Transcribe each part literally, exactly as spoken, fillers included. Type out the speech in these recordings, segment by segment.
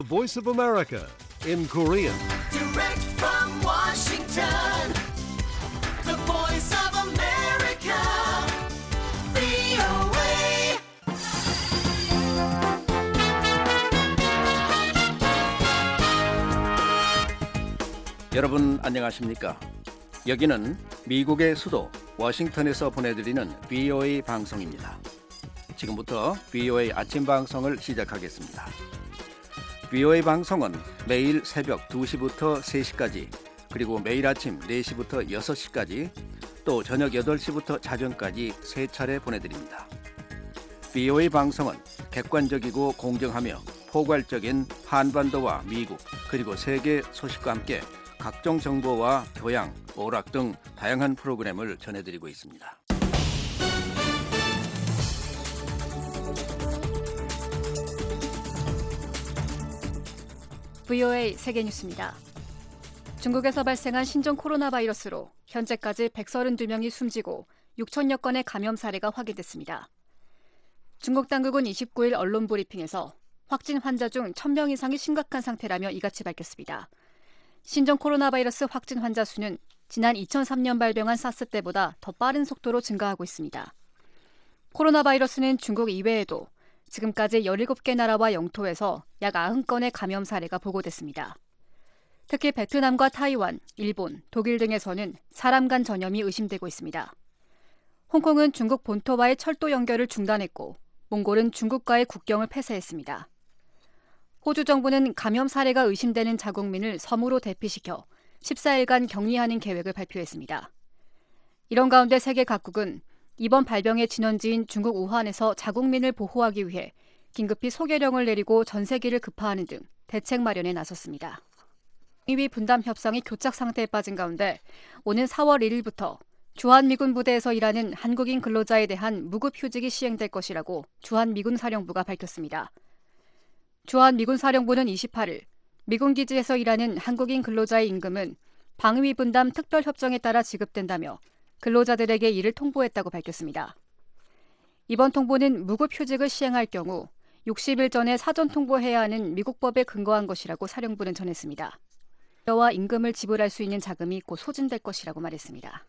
Voice of America in Korean. Direct from Washington, the voice of America, 브이오에이. 여러분 안녕하십니까? 여기는 미국의 수도 워싱턴에서 보내드리는 브이오에이 방송입니다. 지금부터 브이오에이 아침 방송을 시작하겠습니다. 브이오에이 방송은 매일 새벽 두 시부터 세 시까지, 그리고 매일 아침 네 시부터 여섯 시까지, 또 저녁 여덟 시부터 자정까지 세 차례 보내드립니다. 브이오에이 방송은 객관적이고 공정하며 포괄적인 한반도와 미국 그리고 세계 소식과 함께 각종 정보와 교양, 오락 등 다양한 프로그램을 전해드리고 있습니다. 브이오에이 세계뉴스입니다. 중국에서 발생한 신종 코로나 바이러스로 현재까지 백삼십이 명이 숨지고 육천여 건의 감염 사례가 확인됐습니다. 중국 당국은 이십구 일 언론 브리핑에서 확진 환자 중 천 명 이상이 심각한 상태라며 이같이 밝혔습니다. 신종 코로나 바이러스 확진 환자 수는 지난 이천삼 년 발병한 사스 때보다 더 빠른 속도로 증가하고 있습니다. 코로나 바이러스는 중국 이외에도 지금까지 열일곱 개 나라와 영토에서 약 구십 건의 감염 사례가 보고됐습니다. 특히 베트남과 타이완, 일본, 독일 등에서는 사람 간 전염이 의심되고 있습니다. 홍콩은 중국 본토와의 철도 연결을 중단했고, 몽골은 중국과의 국경을 폐쇄했습니다. 호주 정부는 감염 사례가 의심되는 자국민을 섬으로 대피시켜 십사 일간 격리하는 계획을 발표했습니다. 이런 가운데 세계 각국은 이번 발병의 진원지인 중국 우한에서 자국민을 보호하기 위해 긴급히 소개령을 내리고 전세기를 급파하는 등 대책 마련에 나섰습니다. 방위비 분담 협상이 교착 상태에 빠진 가운데 오는 사월 일일부터 주한미군 부대에서 일하는 한국인 근로자에 대한 무급휴직이 시행될 것이라고 주한미군 사령부가 밝혔습니다. 주한미군 사령부는 이십팔 일 미군 기지에서 일하는 한국인 근로자의 임금은 방위 분담 특별협정에 따라 지급된다며 근로자들에게 이를 통보했다고 밝혔습니다. 이번 통보는 무급휴직을 시행할 경우 육십 일 전에 사전 통보해야 하는 미국 법에 근거한 것이라고 사령부는 전했습니다. 와 임금을 지불할 수 있는 자금이 곧 소진될 것이라고 말했습니다.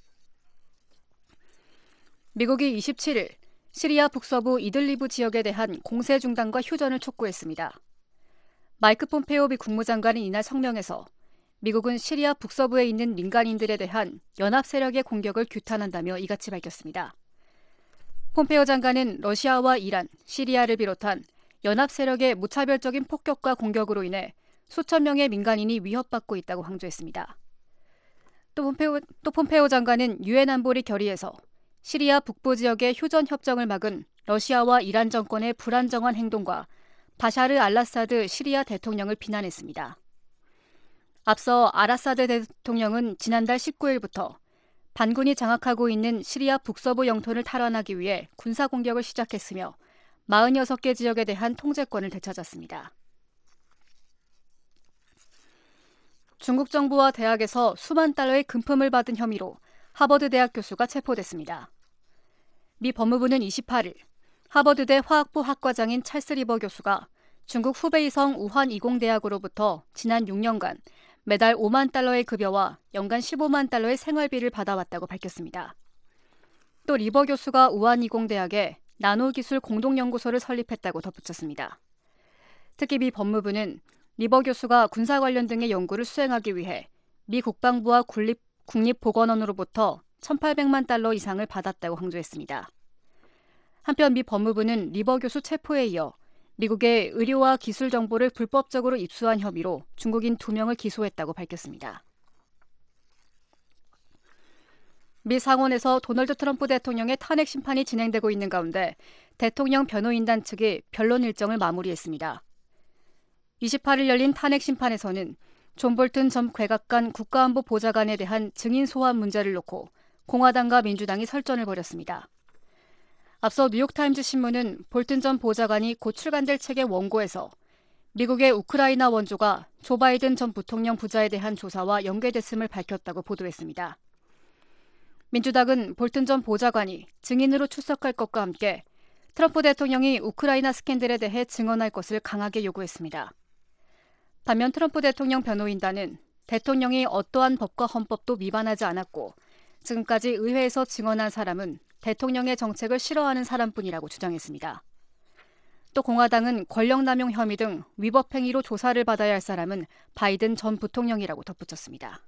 미국이 이십칠 일 시리아 북서부 이들리브 지역에 대한 공세 중단과 휴전을 촉구했습니다. 마이크 폼페오 미 국무장관은 이날 성명에서 미국은 시리아 북서부에 있는 민간인들에 대한 연합 세력의 공격을 규탄한다며 이같이 밝혔습니다. 폼페오 장관은 러시아와 이란, 시리아를 비롯한 연합 세력의 무차별적인 폭격과 공격으로 인해 수천 명의 민간인이 위협받고 있다고 강조했습니다. 또 폼페오, 또 폼페오 장관은 유엔 안보리 결의에서 시리아 북부 지역의 휴전 협정을 막은 러시아와 이란 정권의 불안정한 행동과 바샤르 알라사드 시리아 대통령을 비난했습니다. 앞서 아라사드 대통령은 지난달 십구 일부터 반군이 장악하고 있는 시리아 북서부 영토를 탈환하기 위해 군사공격을 시작했으며 사십육 개 지역에 대한 통제권을 되찾았습니다. 중국 정부와 대학에서 수만 달러의 금품을 받은 혐의로 하버드 대학 교수가 체포됐습니다. 미 법무부는 이십팔 일 하버드대 화학부 학과장인 찰스 리버 교수가 중국 후베이성 우한이공대학으로부터 지난 육 년간 매달 오만 달러의 급여와 연간 십오만 달러의 생활비를 받아왔다고 밝혔습니다. 또 리버 교수가 우한이공대학에 나노기술 공동연구소를 설립했다고 덧붙였습니다. 특히 미 법무부는 리버 교수가 군사 관련 등의 연구를 수행하기 위해 미 국방부와 국립, 국립보건원으로부터 천팔백만 달러 이상을 받았다고 강조했습니다. 한편 미 법무부는 리버 교수 체포에 이어 미국의 의료와 기술 정보를 불법적으로 입수한 혐의로 중국인 두 명을 기소했다고 밝혔습니다. 미 상원에서 도널드 트럼프 대통령의 탄핵 심판이 진행되고 있는 가운데 대통령 변호인단 측이 변론 일정을 마무리했습니다. 이십팔 일 열린 탄핵 심판에서는 존 볼튼 전 백악관 국가안보 보좌관에 대한 증인 소환 문제를 놓고 공화당과 민주당이 설전을 벌였습니다. 앞서 뉴욕타임즈 신문은 볼튼 전 보좌관이 곧 출간될 책의 원고에서 미국의 우크라이나 원조가 조 바이든 전 부통령 부자에 대한 조사와 연계됐음을 밝혔다고 보도했습니다. 민주당은 볼튼 전 보좌관이 증인으로 출석할 것과 함께 트럼프 대통령이 우크라이나 스캔들에 대해 증언할 것을 강하게 요구했습니다. 반면 트럼프 대통령 변호인단은 대통령이 어떠한 법과 헌법도 위반하지 않았고 지금까지 의회에서 증언한 사람은 대통령의 정책을 싫어하는 사람뿐이라고 주장했습니다. 또 공화당은 권력남용 혐의 등 위법 행위로 조사를 받아야 할 사람은 바이든 전 부통령이라고 덧붙였습니다.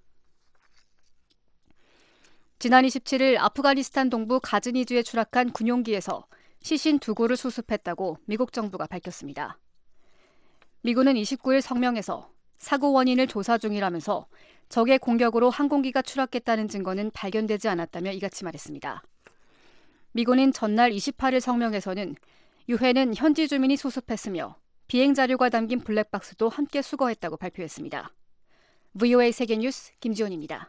지난 이십칠 일 아프가니스탄 동부 가즈니주에 추락한 군용기에서 시신 두 구를 수습했다고 미국 정부가 밝혔습니다. 미군은 이십구 일 성명에서 사고 원인을 조사 중이라면서 적의 공격으로 항공기가 추락했다는 증거는 발견되지 않았다며 이같이 말했습니다. 미군인 전날 이십팔 일 성명에서는 유해는 현지 주민이 수습했으며 비행 자료가 담긴 블랙박스도 함께 수거했다고 발표했습니다. 브이오에이 세계뉴스 김지원입니다.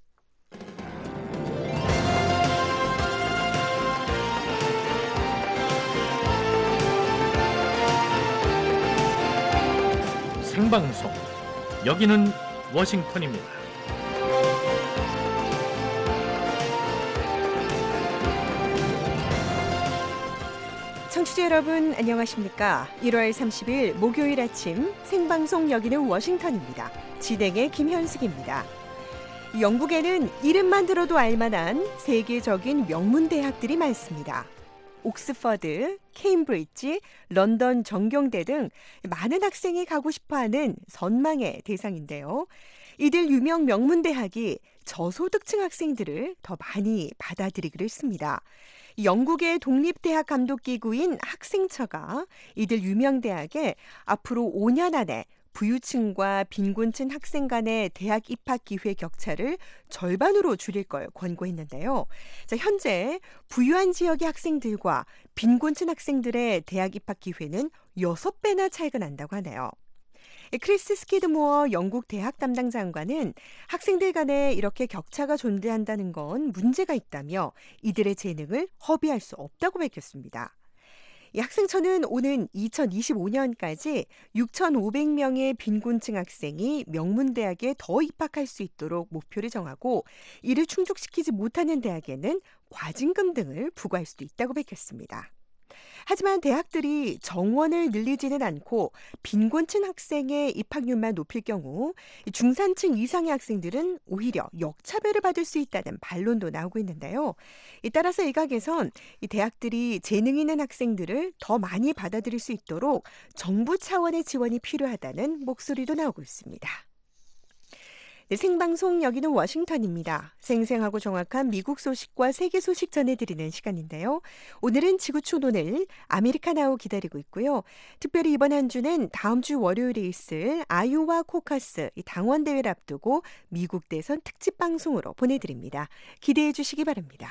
생방송, 여기는 워싱턴입니다. 청취자 여러분 안녕하십니까? 일월 삼십일 목요일 아침 생방송 여기는 워싱턴입니다. 진행의 김현숙입니다. 영국에는 이름만 들어도 알만한 세계적인 명문대학들이 많습니다. 옥스퍼드, 케임브리지, 런던 정경대 등 많은 학생이 가고 싶어하는 선망의 대상인데요. 이들 유명 명문대학이 저소득층 학생들을 더 많이 받아들이기로 했습니다. 영국의 독립대학 감독기구인 학생처가 이들 유명 대학에 앞으로 오 년 안에 부유층과 빈곤층 학생 간의 대학 입학 기회 격차를 절반으로 줄일 걸 권고했는데요. 자, 현재 부유한 지역의 학생들과 빈곤층 학생들의 대학 입학 기회는 여섯 배나 차이가 난다고 하네요. 크리스 스키드모어 영국 대학 담당 장관은 학생들 간에 이렇게 격차가 존재한다는 건 문제가 있다며 이들의 재능을 허비할 수 없다고 밝혔습니다. 이 학생처는 오는 이천이십오 년까지 육천오백 명의 빈곤층 학생이 명문대학에 더 입학할 수 있도록 목표를 정하고 이를 충족시키지 못하는 대학에는 과징금 등을 부과할 수도 있다고 밝혔습니다. 하지만 대학들이 정원을 늘리지는 않고 빈곤층 학생의 입학률만 높일 경우 중산층 이상의 학생들은 오히려 역차별을 받을 수 있다는 반론도 나오고 있는데요. 따라서 일각에선 이 대학들이 재능 있는 학생들을 더 많이 받아들일 수 있도록 정부 차원의 지원이 필요하다는 목소리도 나오고 있습니다. 네, 생방송 여기는 워싱턴입니다. 생생하고 정확한 미국 소식과 세계 소식 전해드리는 시간인데요. 오늘은 지구촌 오늘 아메리카나우 기다리고 있고요. 특별히 이번 한 주는 다음 주 월요일에 있을 아이오와 코커스 당원대회를 앞두고 미국 대선 특집 방송으로 보내드립니다. 기대해 주시기 바랍니다.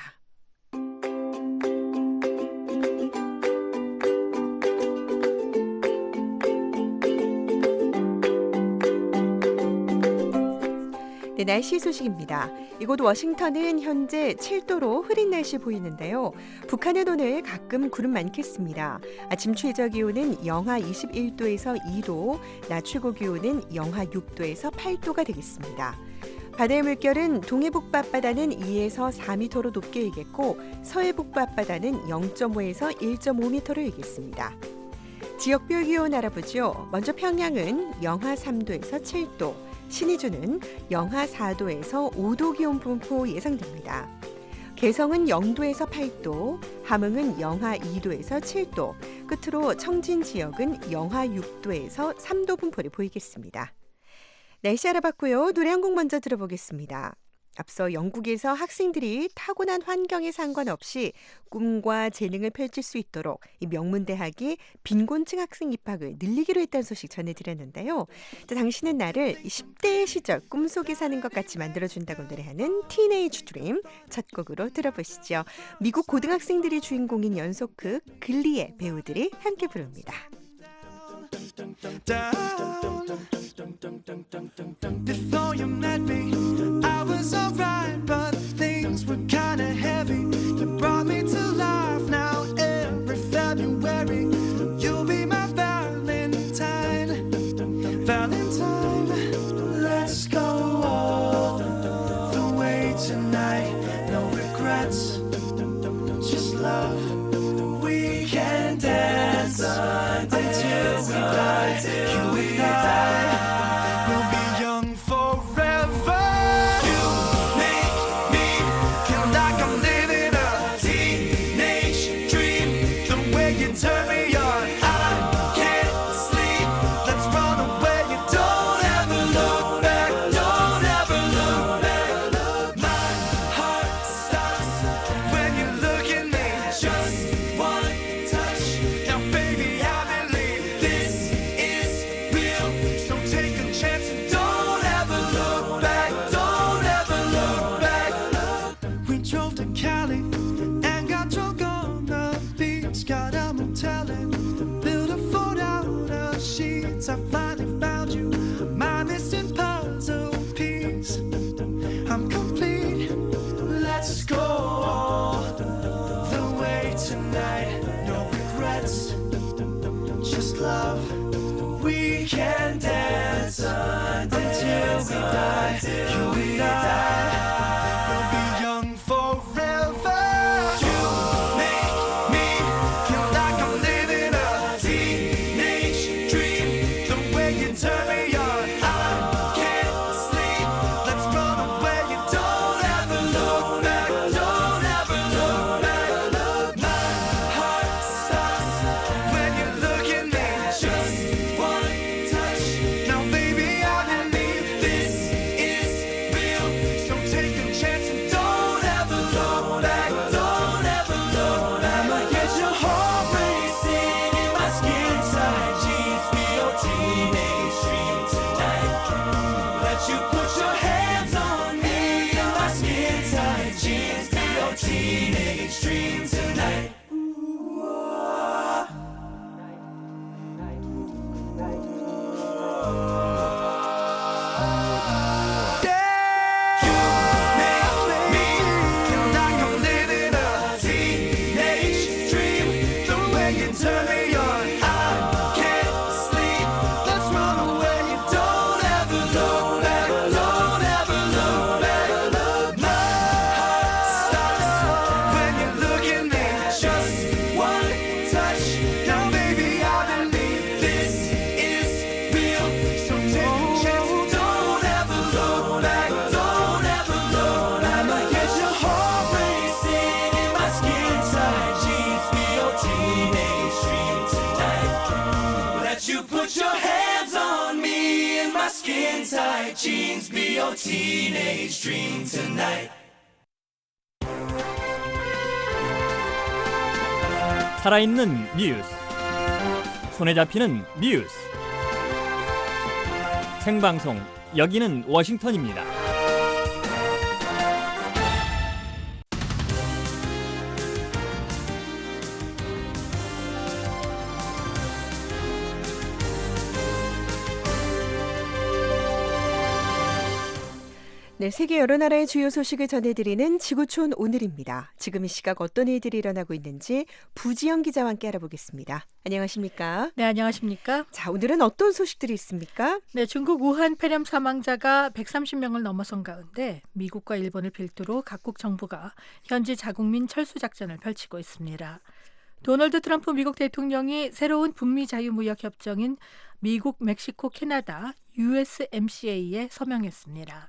네, 날씨 소식입니다. 이곳 워싱턴은 현재 칠 도로 흐린 날씨 보이는데요. 북한은 오늘 가끔 구름 많겠습니다. 아침 최저 기온은 영하 이십일 도에서 이 도, 낮 최고 기온은 영하 육 도에서 팔 도가 되겠습니다. 바다의 물결은 동해북부 앞바다는 이에서 사 미터로 높게 일겠고 서해북부 앞바다는 영 점 오에서 일 점 오 미터로 일겠습니다. 지역별 기온 알아보죠. 먼저 평양은 영하 삼 도에서 칠 도, 신의주는 영하 사 도에서 오 도 기온 분포 예상됩니다. 개성은 영 도에서 팔 도, 함흥은 영하 이 도에서 칠 도, 끝으로 청진 지역은 영하 육 도에서 삼 도 분포를 보이겠습니다. 날씨 알아봤고요. 노래 한 곡 먼저 들어보겠습니다. 앞서 영국에서 학생들이 타고난 환경에 상관없이 꿈과 재능을 펼칠 수 있도록 이 명문대학이 빈곤층 학생 입학을 늘리기로 했다는 소식 전해드렸는데요. 당신은 나를 십 대의 시절 꿈속에 사는 것 같이 만들어준다고 노래하는 티네이지 드림 첫 곡으로 들어보시죠. 미국 고등학생들이 주인공인 연속극 글리의 배우들이 함께 부릅니다. Before you met me, I was alright, but things were kinda heavy. You brought me to life now every February. You'll be my Valentine, Valentine. Let's go all the way tonight. No regrets, just love. We can dance until we die. You and I. we die, you and I will be young forever. You make me feel like I'm living a teenage dream. The way you turn me on, I can't sleep. Let's run away. You don't ever look back. Don't ever look back. My heart stops when you look at me. Just one touch. Now, baby, I believe this is real. So take a chance and don't ever look back. Don't ever look back. I'ma get your heart racing in my skin tight jeans. Be your teenage dream tonight. Let you put your hands on me in my skin tight jeans. Be your teenage dream tonight. Put your hands on me in my skin tight jeans. Be your teenage dream tonight. 살아있는 뉴스, 손에 잡히는 뉴스. 생방송, 여기는 워싱턴입니다. 네, 세계 여러 나라의 주요 소식을 전해드리는 지구촌 오늘입니다. 지금 이 시각 어떤 일들이 일어나고 있는지 부지영 기자와 함께 알아보겠습니다. 안녕하십니까? 네, 안녕하십니까? 자, 오늘은 어떤 소식들이 있습니까? 네, 중국 우한 폐렴 사망자가 백삼십 명을 넘어선 가운데 미국과 일본을 필두로 각국 정부가 현지 자국민 철수 작전을 펼치고 있습니다. 도널드 트럼프 미국 대통령이 새로운 북미 자유무역 협정인 미국, 멕시코, 캐나다 유에스엠씨에이에 서명했습니다.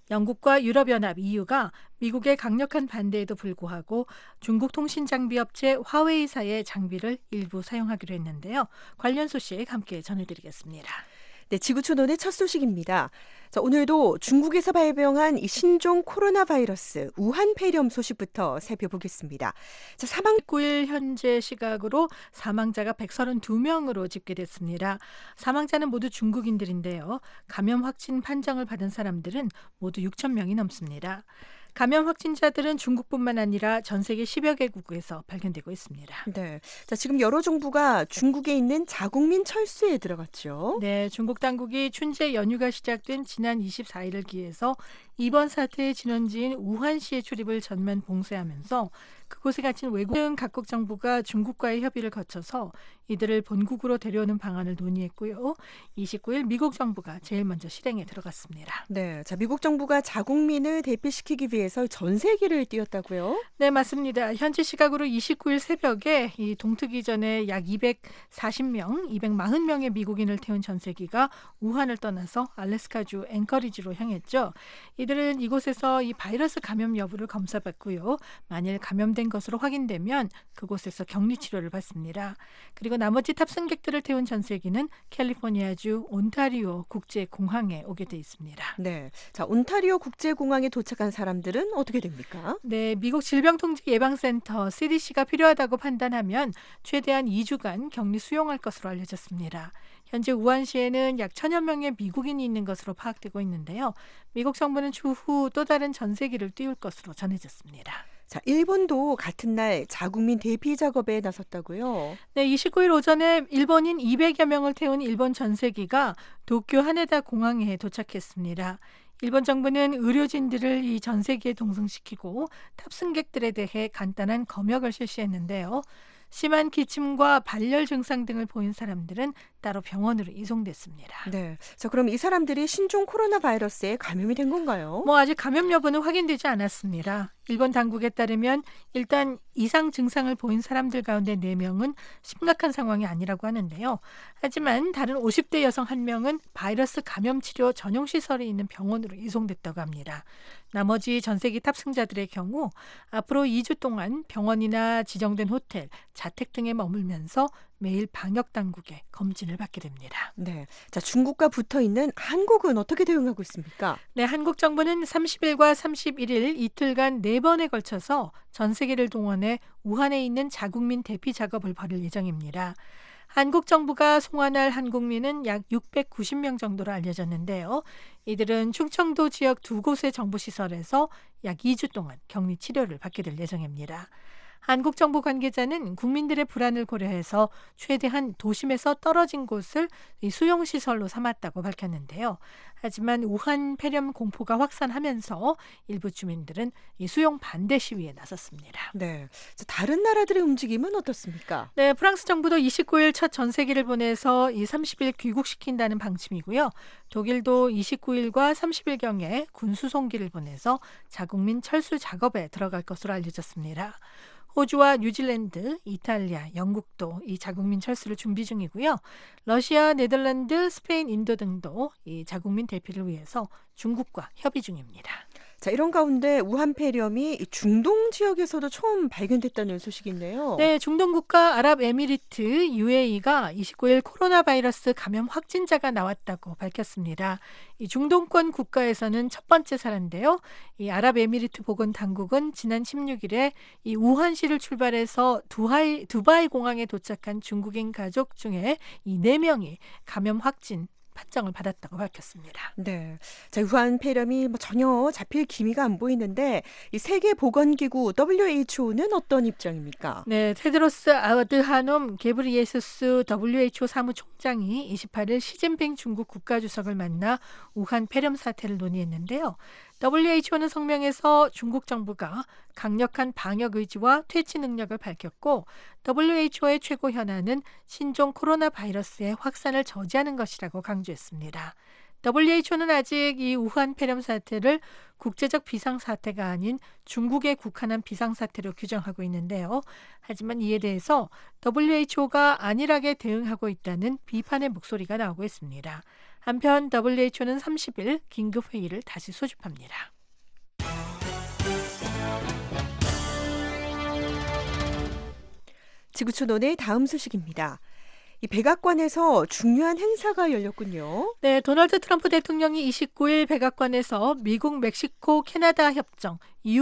영국과 유럽연합 이유가 미국의 강력한 반대에도 불구하고 중국 통신장비업체 화웨이사의 장비를 일부 사용하기로 했는데요. 관련 소식 함께 전해드리겠습니다. 네, 지구촌 오늘 첫 소식입니다. 자, 오늘도 중국에서 발병한 이 신종 코로나 바이러스 우한 폐렴 소식부터 살펴보겠습니다. 자, 사망 구 일 현재 시각으로 사망자가 백삼십이 명으로 집계됐습니다. 사망자는 모두 중국인들인데요. 감염 확진 판정을 받은 사람들은 모두 육천 명이 넘습니다. 감염 확진자들은 중국뿐만 아니라 전 세계 십여 개국에서 발견되고 있습니다. 네, 자, 지금 여러 정부가 중국에 있는 자국민 철수에 들어갔죠. 네, 중국 당국이 춘제 연휴가 시작된 지난 이십사 일을 기해서 이번 사태의 진원지인 우한시의 출입을 전면 봉쇄하면서 그곳에 갇힌 외국 등 각국 정부가 중국과의 협의를 거쳐서 이들을 본국으로 데려오는 방안을 논의했고요. 이십구 일 미국 정부가 제일 먼저 실행에 들어갔습니다. 네, 자, 미국 정부가 자국민을 대피시키기 위해서 전세기를 띄웠다고요? 네, 맞습니다. 현지 시각으로 이십구 일 새벽에 이 동트기 전에 약 이백사십 명, 이백사십 명의 미국인을 태운 전세기가 우한을 떠나서 알래스카주 앵커리지로 향했죠. 이들은 이곳에서 이 바이러스 감염 여부를 검사받고요. 만일 감염된 것으로 확인되면 그곳에서 격리 치료를 받습니다. 그리고 나머지 탑승객들을 태운 전세기는 캘리포니아주 온타리오 국제공항에 오게 돼 있습니다. 네, 자, 온타리오 국제공항에 도착한 사람들은 어떻게 됩니까? 네, 미국 질병통제예방센터 씨디씨가 필요하다고 판단하면 최대한 이 주간 격리 수용할 것으로 알려졌습니다. 현재 우한시에는 약 천여 명의 미국인이 있는 것으로 파악되고 있는데요. 미국 정부는 추후 또 다른 전세기를 띄울 것으로 전해졌습니다. 자, 일본도 같은 날 자국민 대피 작업에 나섰다고요? 네, 이십구 일 오전에 일본인 이백여 명을 태운 일본 전세기가 도쿄 하네다 공항에 도착했습니다. 일본 정부는 의료진들을 이 전세기에 동승시키고 탑승객들에 대해 간단한 검역을 실시했는데요. 심한 기침과 발열 증상 등을 보인 사람들은 따로 병원으로 이송됐습니다. 네. 자, 그럼 이 사람들이 신종 코로나 바이러스에 감염이 된 건가요? 뭐 아직 감염 여부는 확인되지 않았습니다. 일본 당국에 따르면 일단 이상 증상을 보인 사람들 가운데 네 명은 심각한 상황이 아니라고 하는데요. 하지만 다른 오십 대 여성 한 명은 바이러스 감염 치료 전용 시설이 있는 병원으로 이송됐다고 합니다. 나머지 전세기 탑승자들의 경우 앞으로 이 주 동안 병원이나 지정된 호텔, 자택 등에 머물면서 매일 방역 당국의 검진을 받게 됩니다. 네. 자, 중국과 붙어 있는 한국은 어떻게 대응하고 있습니까? 네, 한국 정부는 삼십 일과 삼십일 일 이틀간 네 번에 걸쳐서 전 세계를 동원해 우한에 있는 자국민 대피 작업을 벌일 예정입니다. 한국 정부가 송환할 한국민은 약 육백구십 명 정도로 알려졌는데요. 이들은 충청도 지역 두 곳의 정부시설에서 약 이 주 동안 격리 치료를 받게 될 예정입니다. 한국 정부 관계자는 국민들의 불안을 고려해서 최대한 도심에서 떨어진 곳을 수용시설로 삼았다고 밝혔는데요. 하지만 우한 폐렴 공포가 확산하면서 일부 주민들은 이 수용 반대 시위에 나섰습니다. 네. 자, 다른 나라들의 움직임은 어떻습니까? 네, 프랑스 정부도 이십구 일 첫 전세기를 보내서 이 삼십 일 귀국시킨다는 방침이고요. 독일도 이십구 일과 삼십 일경에 군수송기를 보내서 자국민 철수 작업에 들어갈 것으로 알려졌습니다. 호주와 뉴질랜드, 이탈리아, 영국도 이 자국민 철수를 준비 중이고요. 러시아, 네덜란드, 스페인, 인도 등도 이 자국민 대피를 위해서 중국과 협의 중입니다. 자, 이런 가운데 우한 폐렴이 중동 지역에서도 처음 발견됐다는 소식이 있네요. 네, 중동 국가 아랍에미리트 유에이가 이십구 일 코로나 바이러스 감염 확진자가 나왔다고 밝혔습니다. 이 중동권 국가에서는 첫 번째 사례인데요. 이 아랍에미리트 보건 당국은 지난 십육 일에 이 우한시를 출발해서 두하이, 두바이 공항에 도착한 중국인 가족 중에 이 네 명이 감염 확진 판정을 받았다고 밝혔습니다. 네, 자, 우한 폐렴이 뭐 전혀 잡힐 기미가 안 보이는데 이 세계보건기구 더블유에이치오는 어떤 입장입니까? 네, 테드로스 아드하놈 게브리예수스 더블유에이치오 사무총장이 이십팔 일 시진핑 중국 국가주석을 만나 우한 폐렴 사태를 논의했는데요. 더블유에이치오는 성명에서 중국 정부가 강력한 방역 의지와 퇴치 능력을 밝혔고 더블유에이치오의 최고 현안은 신종 코로나 바이러스의 확산을 저지하는 것이라고 강조했습니다. 더블유에이치오는 아직 이 우한 폐렴 사태를 국제적 비상사태가 아닌 중국에 국한한 비상사태로 규정하고 있는데요. 하지만 이에 대해서 더블유에이치오가 안일하게 대응하고 있다는 비판의 목소리가 나오고 있습니다. 한편 더블유에이치오는 삼십 일 긴급회의를 다시 소집합니다. 지구촌오늘 다음 소식입니다. 이 백악관에서 중요한 행사가 열렸군요. 네, 도널드 트럼프 대통령이 이십구 일 백악관에서 미국, 멕시코, 캐나다 협정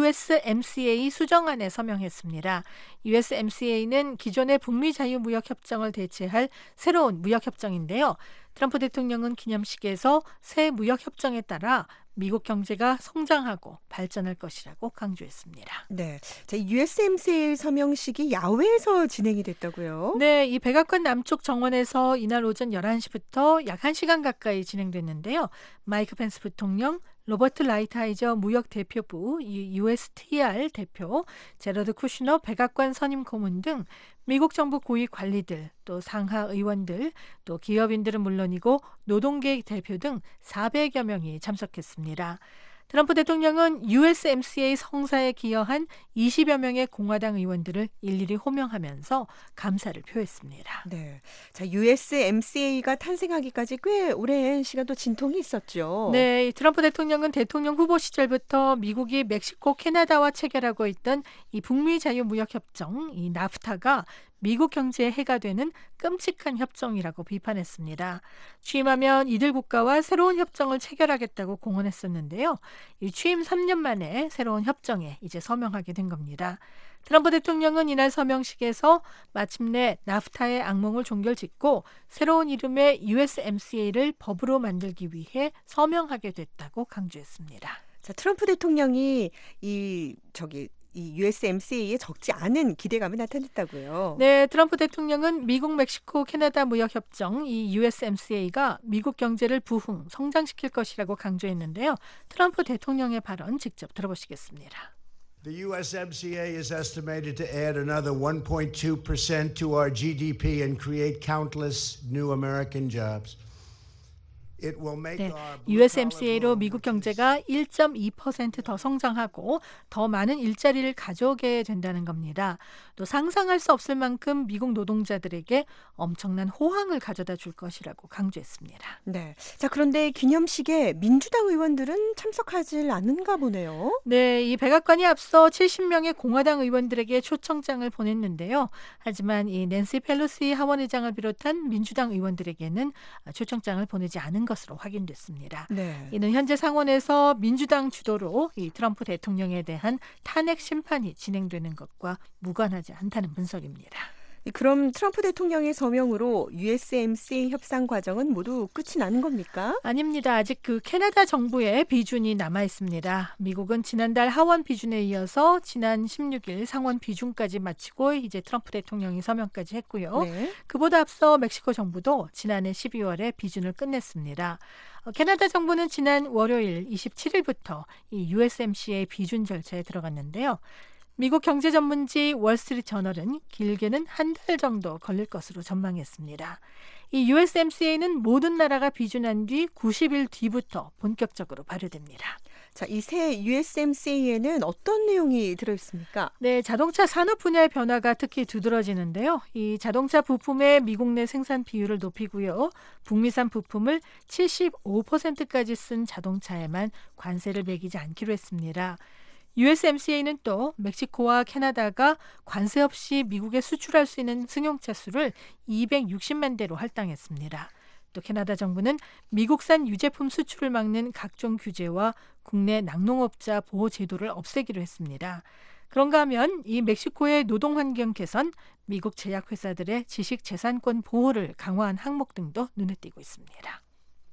유에스엠씨에이 수정안에 서명했습니다. 유에스엠씨에이는 기존의 북미 자유무역협정을 대체할 새로운 무역협정인데요. 트럼프 대통령은 기념식에서 새 무역협정에 따라 미국 경제가 성장하고 발전할 것이라고 강조했습니다. 네, 자, 유에스엠씨에이 서명식이 야외에서 진행이 됐다고요? 네, 이 백악관 남쪽 정원에서 이날 오전 열한 시부터 약 한 시간 가까이 진행됐는데요. 마이크 펜스 부통령, 로버트 라이트하이저 무역대표부, 유에스티알 대표, 제러드 쿠시너 백악관 선임 고문 등 미국 정부 고위 관리들, 또 상하 의원들, 또 기업인들은 물론이고 노동계 대표 등 사백여 명이 참석했습니다. 트럼프 대통령은 유에스엠씨에이 성사에 기여한 이십여 명의 공화당 의원들을 일일이 호명하면서 감사를 표했습니다. 네, 자, 유에스엠씨에이가 탄생하기까지 꽤 오랜 시간 또 진통이 있었죠. 네, 트럼프 대통령은 대통령 후보 시절부터 미국이 멕시코, 캐나다와 체결하고 있던 이 북미 자유무역협정, 이 나프타가 미국 경제에 해가 되는 끔찍한 협정이라고 비판했습니다. 취임하면 이들 국가와 새로운 협정을 체결하겠다고 공언했었는데요. 이 취임 삼 년 만에 새로운 협정에 이제 서명하게 된 겁니다. 트럼프 대통령은 이날 서명식에서 마침내 나프타의 악몽을 종결짓고 새로운 이름의 유에스엠씨에이를 법으로 만들기 위해 서명하게 됐다고 강조했습니다. 자, 트럼프 대통령이 이 저기 이 유에스엠씨에이에 적지 않은 기대감이 나타냈다고요. 네, 트럼프 대통령은 미국, 멕시코, 캐나다 무역협정 이 유에스엠씨에이가 미국 경제를 부흥, 성장시킬 것이라고 강조했는데요. 트럼프 대통령의 발언 직접 들어보시겠습니다. The U S M C A is estimated to add another one point two percent to our G D P and create countless new American jobs. 네, 유에스엠씨에이로 미국 경제가 일 점 이 퍼센트 더 성장하고 더 많은 일자리를 가져오게 된다는 겁니다. 또 상상할 수 없을 만큼 미국 노동자들에게 엄청난 호황을 가져다 줄 것이라고 강조했습니다. 네, 자 그런데 기념식에 민주당 의원들은 참석하지 않는가 보네요. 네, 이 백악관이 앞서 칠십 명의 공화당 의원들에게 초청장을 보냈는데요. 하지만 이 낸시 펠로시 하원의장을 비롯한 민주당 의원들에게는 초청장을 보내지 않은 것으로 확인됐습니다. 네. 이는 현재 상원에서 민주당 주도로 이 트럼프 대통령에 대한 탄핵 심판이 진행되는 것과 무관하지 않다는 분석입니다. 그럼 트럼프 대통령의 서명으로 유에스엠씨에이 협상 과정은 모두 끝이 나는 겁니까? 아닙니다. 아직 그 캐나다 정부의 비준이 남아 있습니다. 미국은 지난달 하원 비준에 이어서 지난 십육 일 상원 비준까지 마치고 이제 트럼프 대통령이 서명까지 했고요. 네. 그보다 앞서 멕시코 정부도 지난해 십이월에 비준을 끝냈습니다. 캐나다 정부는 지난 월요일 이십칠 일부터 이 유에스엠씨에이 비준 절차에 들어갔는데요. 미국 경제 전문지 월스트리트 저널은 길게는 한 달 정도 걸릴 것으로 전망했습니다. 이 유에스엠씨에이는 모든 나라가 비준한 뒤 구십 일 뒤부터 본격적으로 발효됩니다. 자, 이 새 유에스엠씨에이에는 어떤 내용이 들어있습니까? 네, 자동차 산업 분야의 변화가 특히 두드러지는데요. 이 자동차 부품의 미국 내 생산 비율을 높이고요. 북미산 부품을 칠십오 퍼센트까지 쓴 자동차에만 관세를 매기지 않기로 했습니다. 유에스엠씨에이는 또 멕시코와 캐나다가 관세 없이 미국에 수출할 수 있는 승용차 수를 이백육십만 대로 할당했습니다. 또 캐나다 정부는 미국산 유제품 수출을 막는 각종 규제와 국내 낙농업자 보호 제도를 없애기로 했습니다. 그런가 하면 이 멕시코의 노동 환경 개선, 미국 제약회사들의 지식 재산권 보호를 강화한 항목 등도 눈에 띄고 있습니다.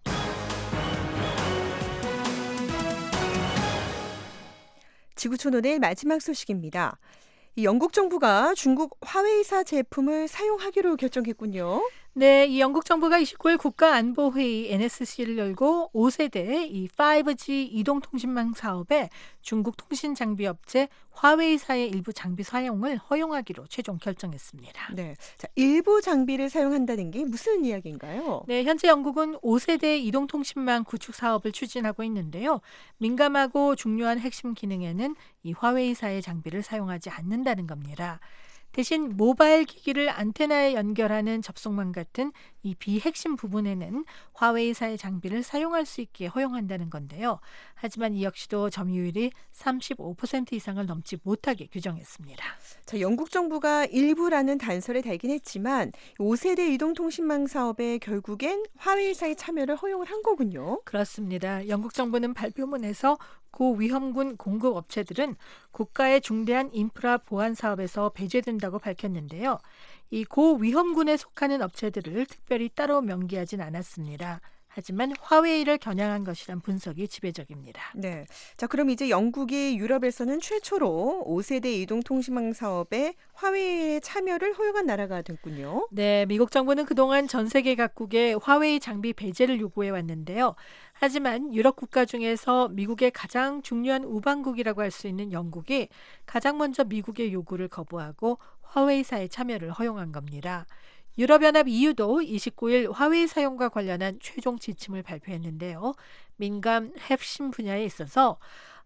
지구촌 오늘 마지막 소식입니다. 이 영국 정부가 중국 화웨이사 제품을 사용하기로 결정했군요. 네, 이 영국 정부가 이십구 일 국가안보회의 엔에스씨를 열고 오 세대 이 파이브지 이동통신망 사업에 중국 통신장비업체 화웨이사의 일부 장비 사용을 허용하기로 최종 결정했습니다. 네, 자, 일부 장비를 사용한다는 게 무슨 이야기인가요? 네, 현재 영국은 오 세대 이동통신망 구축 사업을 추진하고 있는데요. 민감하고 중요한 핵심 기능에는 이 화웨이사의 장비를 사용하지 않는다는 겁니다. 대신 모바일 기기를 안테나에 연결하는 접속망 같은 이 비핵심 부분에는 화웨이사의 장비를 사용할 수 있게 허용한다는 건데요. 하지만 이 역시도 점유율이 삼십오 퍼센트 이상을 넘지 못하게 규정했습니다. 자, 영국 정부가 일부라는 단서를 달긴 했지만 오 세대 이동통신망 사업에 결국엔 화웨이사의 참여를 허용을 한 거군요. 그렇습니다. 영국 정부는 발표문에서 고위험군 공급 업체들은 국가의 중대한 인프라 보안 사업에서 배제된다고 밝혔는데요. 이 고위험군에 속하는 업체들을 특별히 따로 명기하진 않았습니다. 하지만 화웨이를 겨냥한 것이란 분석이 지배적입니다. 네, 자 그럼 이제 영국이 유럽에서는 최초로 오 세대 이동통신망 사업에 화웨이의 참여를 허용한 나라가 됐군요. 네, 미국 정부는 그동안 전 세계 각국에 화웨이 장비 배제를 요구해 왔는데요. 하지만 유럽 국가 중에서 미국의 가장 중요한 우방국이라고 할 수 있는 영국이 가장 먼저 미국의 요구를 거부하고 화웨이사의 참여를 허용한 겁니다. 유럽연합 이유도 이십구 일 화웨이 사용과 관련한 최종 지침을 발표했는데요. 민감 핵심 분야에 있어서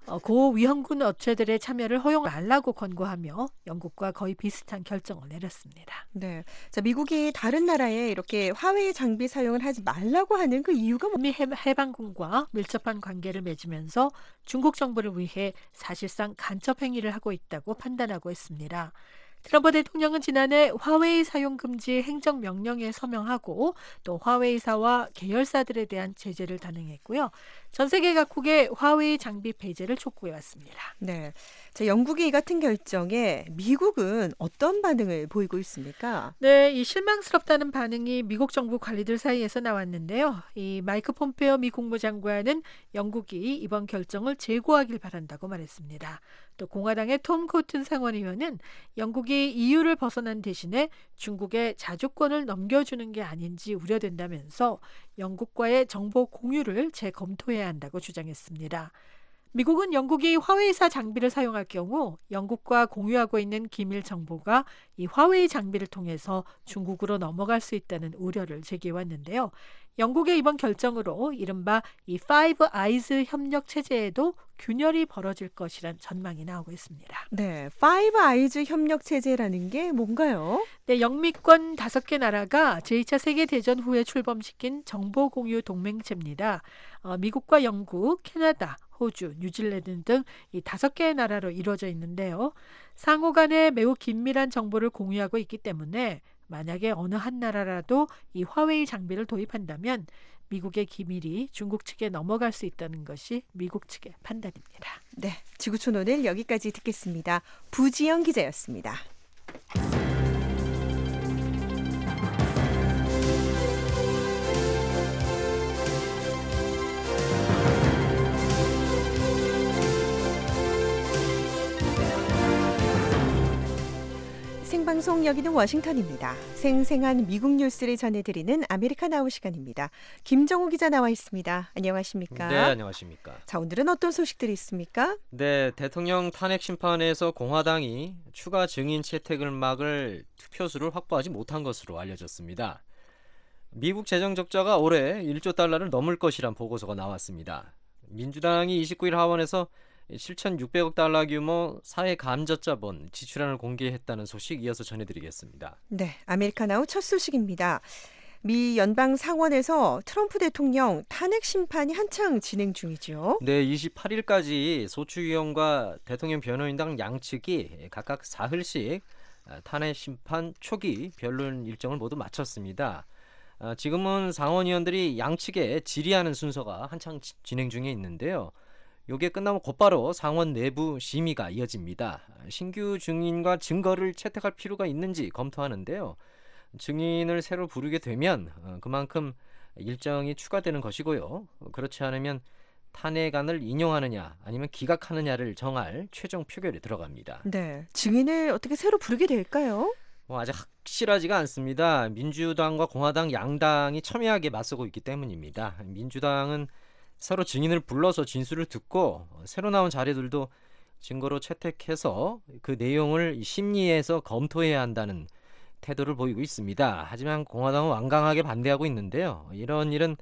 고위험군 업체들의 참여를 허용 말라고 권고하며 영국과 거의 비슷한 결정을 내렸습니다. 네, 자 미국이 다른 나라에 이렇게 화웨이 장비 사용을 하지 말라고 하는 그 이유가 뭐? 미 해방군과 밀접한 관계를 맺으면서 중국 정부를 위해 사실상 간첩 행위를 하고 있다고 판단하고 있습니다. 트럼프 대통령은 지난해 화웨이 사용 금지 행정명령에 서명하고 또 화웨이사와 계열사들에 대한 제재를 단행했고요. 전 세계 각국의 화웨이 장비 배제를 촉구해왔습니다. 네, 자, 영국의 이 같은 결정에 미국은 어떤 반응을 보이고 있습니까? 네, 이 실망스럽다는 반응이 미국 정부 관리들 사이에서 나왔는데요. 이 마이크 폼페오 미 국무장관은 영국이 이번 결정을 재고하길 바란다고 말했습니다. 또 공화당의 톰 코튼 상원의원은 영국이 이유를 벗어난 대신에 중국에 자주권을 넘겨주는 게 아닌지 우려된다면서 영국과의 정보 공유를 재검토해야 한다고 주장했습니다. 미국은 영국이 화웨이사 장비를 사용할 경우 영국과 공유하고 있는 기밀 정보가 이 화웨이 장비를 통해서 중국으로 넘어갈 수 있다는 우려를 제기해왔는데요. 영국의 이번 결정으로 이른바 이 파이브 아이즈 협력 체제에도 균열이 벌어질 것이란 전망이 나오고 있습니다. 네, 파이브 아이즈 협력 체제라는 게 뭔가요? 네, 영미권 다섯 개 나라가 제이 차 세계대전 후에 출범시킨 정보 공유 동맹체입니다. 어, 미국과 영국, 캐나다, 호주, 뉴질랜드 등 이 다섯 개의 나라로 이루어져 있는데요. 상호 간에 매우 긴밀한 정보를 공유하고 있기 때문에 만약에 어느 한 나라라도 이 화웨이 장비를 도입한다면 미국의 기밀이 중국 측에 넘어갈 수 있다는 것이 미국 측의 판단입니다. 네, 지구촌 오늘 여기까지 듣겠습니다. 부지영 기자였습니다. 생방송 여기는 워싱턴입니다. 생생한 미국 뉴스를 전해드리는 아메리카나우 시간입니다. 김정우 기자 나와 있습니다. 안녕하십니까? 네, 안녕하십니까? 자, 오늘은 어떤 소식들이 있습니까? 네, 대통령 탄핵 심판에서 공화당이 추가 증인 채택을 막을 투표수를 확보하지 못한 것으로 알려졌습니다. 미국 재정 적자가 올해 일조 달러를 넘을 것이란 보고서가 나왔습니다. 민주당이 이십구 일 하원에서 칠천육백억 달러 규모 사회 감저자본 지출안을 공개했다는 소식 이어서 전해드리겠습니다. 네, 아메리카나우 첫 소식입니다. 미 연방 상원에서 트럼프 대통령 탄핵 심판이 한창 진행 중이죠. 네, 이십팔 일까지 소추위원과 대통령 변호인당 양측이 각각 사흘씩 탄핵 심판 초기 변론 일정을 모두 마쳤습니다. 지금은 상원의원들이 양측에 질의하는 순서가 한창 진행 중에 있는데요. 이게 끝나면 곧바로 상원 내부 심의가 이어집니다. 신규 증인과 증거를 채택할 필요가 있는지 검토하는데요. 증인을 새로 부르게 되면 그만큼 일정이 추가되는 것이고요. 그렇지 않으면 탄핵안을 인용하느냐 아니면 기각하느냐를 정할 최종 표결에 들어갑니다. 네, 증인을 어떻게 새로 부르게 될까요? 뭐 아직 확실하지가 않습니다. 민주당과 공화당 양당이 첨예하게 맞서고 있기 때문입니다. 민주당은 서로 증인을 불러서 진술을 듣고 새로 나온 자료들도 증거로 채택해서 그 내용을 심리에서 검토해야 한다는 태도를 보이고 있습니다. 하지만 공화당은 완강하게 반대하고 있는데요. 이런 일은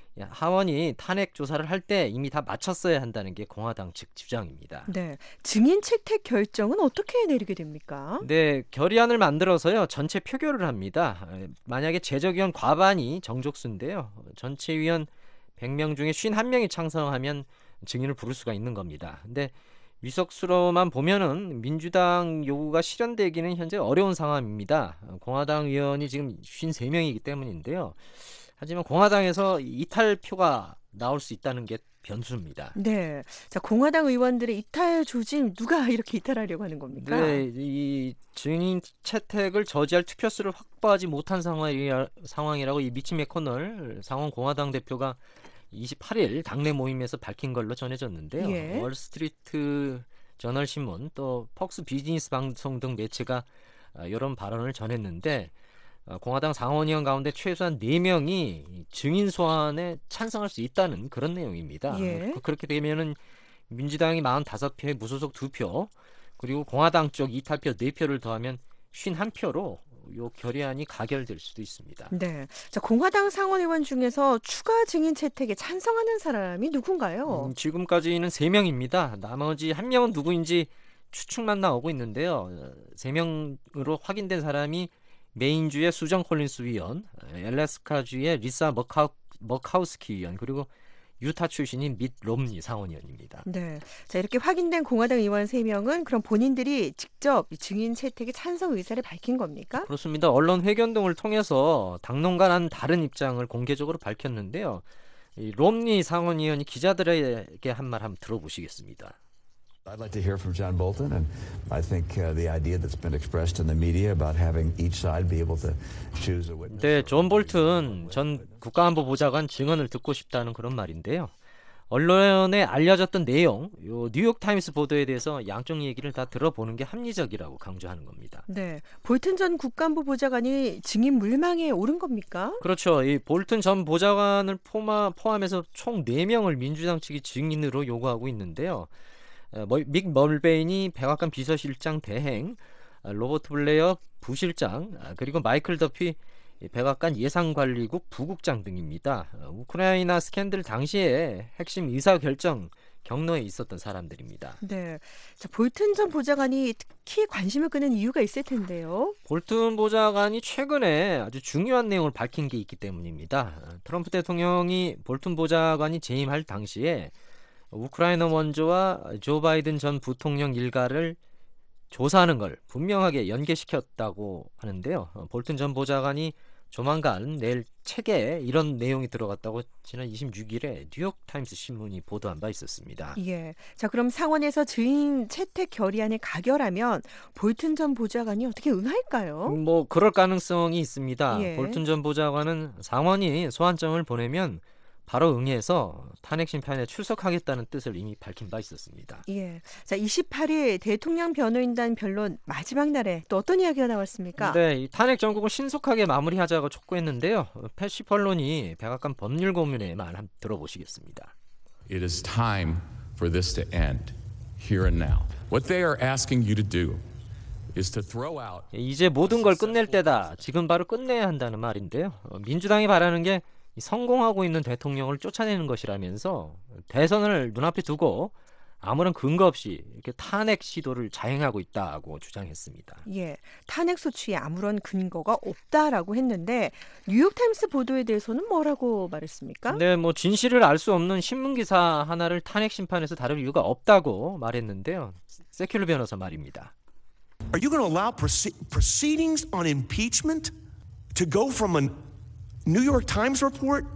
하원이 탄핵 조사를 할 때 이미 다 마쳤어야 한다는 게 공화당 측 주장입니다. 네, 증인 채택 결정은 어떻게 내리게 됩니까? 네, 결의안을 만들어서요 전체 표결을 합니다. 만약에 제적위원 과반이 정족수인데요. 전체 위원 백 명 중에 오십일 명이 찬성하면 증인을 부를 수가 있는 겁니다. 근데 위석수로만 보면은 민주당 요구가 실현되기는 현재 어려운 상황입니다. 공화당 의원이 지금 오십삼 명이기 때문인데요. 하지만 공화당에서 이탈표가 나올 수 있다는 게 변수입니다. 네, 자 공화당 의원들의 이탈 조짐 누가 이렇게 이탈하려고 하는 겁니까? 네, 이 증인 채택을 저지할 투표수를 확보하지 못한 상황이라, 상황이라고 이 미치 매코널 상원 공화당 대표가 이십팔 일 당내 모임에서 밝힌 걸로 전해졌는데요. 예. 월스트리트 저널 신문 또 폭스 비즈니스 방송 등 매체가 이런 발언을 전했는데 공화당 상원의원 가운데 최소한 네 명이 증인 소환에 찬성할 수 있다는 그런 내용입니다. 예. 그렇게 되면은 민주당이 사십오 표에 무소속 두 표 그리고 공화당 쪽 이탈표 네 표를 더하면 오십일 표로 요 결의안이 가결될 수도 있습니다. 네, 자 공화당 상원의원 중에서 추가 증인 채택에 찬성하는 사람이 누군가요? 음, 지금까지는 세 명입니다. 나머지 한 명은 누구인지 추측만 나오고 있는데요. 세 명으로 확인된 사람이 메인주의 수정 콜린스 위원, 엘래스카주의 리사 머카우, 머카우스키 위원, 그리고 유타 출신인 밋 롬니 상원의원입니다. 네, 자 이렇게 확인된 공화당 의원 세 명은 그럼 본인들이 직접 증인 채택에 찬성 의사를 밝힌 겁니까? 그렇습니다. 언론 회견 등을 통해서 당론과는 다른 입장을 공개적으로 밝혔는데요. 이 롬니 상원의원이 기자들에게 한 말 한번 들어보시겠습니다. I'd like to hear from John Bolton, and I think uh, the idea that's been expressed in the media about having each side be able to choose a witness. 네, 존 볼튼 전 국가안보보좌관 증언을 듣고 싶다는 그런 말인데요. 언론에 알려졌던 내용, 요 뉴욕 타임스 보도에 대해서 양쪽 얘기를 다 들어보는 게 합리적이라고 강조하는 겁니다. 네, 볼튼 전 국가안보 보좌관이 증인 물망에 오른 겁니까? 그렇죠. 이 볼튼 전 보좌관을 포마, 포함해서 총 네 명을 민주당 측이 증인으로 요구하고 있는데요. 믹 멀베인이 백악관 비서실장 대행, 로버트 블레어 부실장, 그리고 마이클 더피 백악관 예산관리국 부국장 등입니다. 우크라이나 스캔들 당시에 핵심 의사결정 경로에 있었던 사람들입니다. 네, 자, 볼튼 전 보좌관이 특히 관심을 끄는 이유가 있을 텐데요. 볼튼 보좌관이 최근에 아주 중요한 내용을 밝힌 게 있기 때문입니다. 트럼프 대통령이 볼튼 보좌관이 재임할 당시에 우크라이나 원조와 조 바이든 전 부통령 일가를 조사하는 걸 분명하게 연계시켰다고 하는데요. 볼튼 전 보좌관이 조만간 낼 책에 이런 내용이 들어갔다고 지난 이십육 일에 뉴욕 타임스 신문이 보도한 바 있었습니다. 예. 자, 그럼 상원에서 증인 채택 결의안을 가결하면 볼튼 전 보좌관이 어떻게 응할까요? 뭐 그럴 가능성이 있습니다. 예. 볼튼 전 보좌관은 상원이 소환장을 보내면 바로 응해서 탄핵 심판에 출석하겠다는 뜻을 이미 밝힌 바 있었습니다. 예. 자, 이십팔 일 대통령 변호인단 변론 마지막 날에 또 어떤 이야기가 나왔습니까? 네, 이 탄핵 정국을 신속하게 마무리하자고 촉구했는데요. 패시 펄론이 백악관 법률고문의 말 한번 들어보시겠습니다. It is time for this to end here and now. What they are asking you to do is to throw out. 이제 모든 걸 끝낼 때다. 지금 바로 끝내야 한다는 말인데요. 민주당이 바라는 게 성공하고 있는 대통령을 쫓아내는 것이라면서 대선을 눈앞에 두고 아무런 근거 없이 이렇게 탄핵 시도를 자행하고 있다고 주장했습니다. 예, 탄핵 소추에 아무런 근거가 없다라고 했는데 뉴욕타임스 보도에 대해서는 뭐라고 말했습니까? 네, 뭐 진실을 알 수 없는 신문 기사 하나를 탄핵 심판에서 다룰 이유가 없다고 말했는데요. 세큘러 변호사 말입니다. Are you going to allow proceedings on impeachment to go from a New York Times report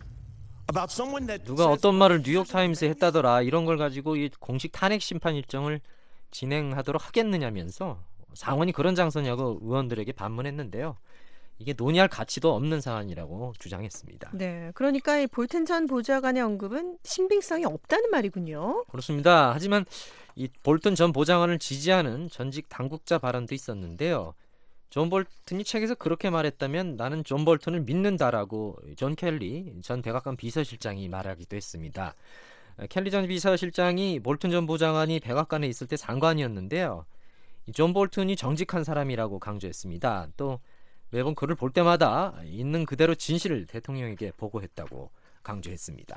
about someone that 누가 어떤 말을 뉴욕 타임스에 했다더라 이런 걸 가지고 이 공식 탄핵 심판 일정을 진행하도록 하겠느냐면서 상원이 그런 장소냐고 의원들에게 반문했는데요. 이게 논의할 가치도 없는 사안이라고 주장했습니다. 네, 그러니까 이 볼튼 전 보좌관의 언급은 신빙성이 없다는 말이군요. 그렇습니다. 하지만 이 볼튼 전 보좌관을 지지하는 전직 당국자 발언도 있었는데요. 존 볼튼이 책에서 그렇게 말했다면 나는 존 볼튼을 믿는다라고 존 켈리 전 백악관 비서실장이 말하기도 했습니다. 켈리 전 비서실장이 볼튼 전 보좌관이 백악관에 있을 때 상관이었는데요. 존 볼튼이 정직한 사람이라고 강조했습니다. 또 매번 그를 볼 때마다 있는 그대로 진실을 대통령에게 보고했다고 강조했습니다.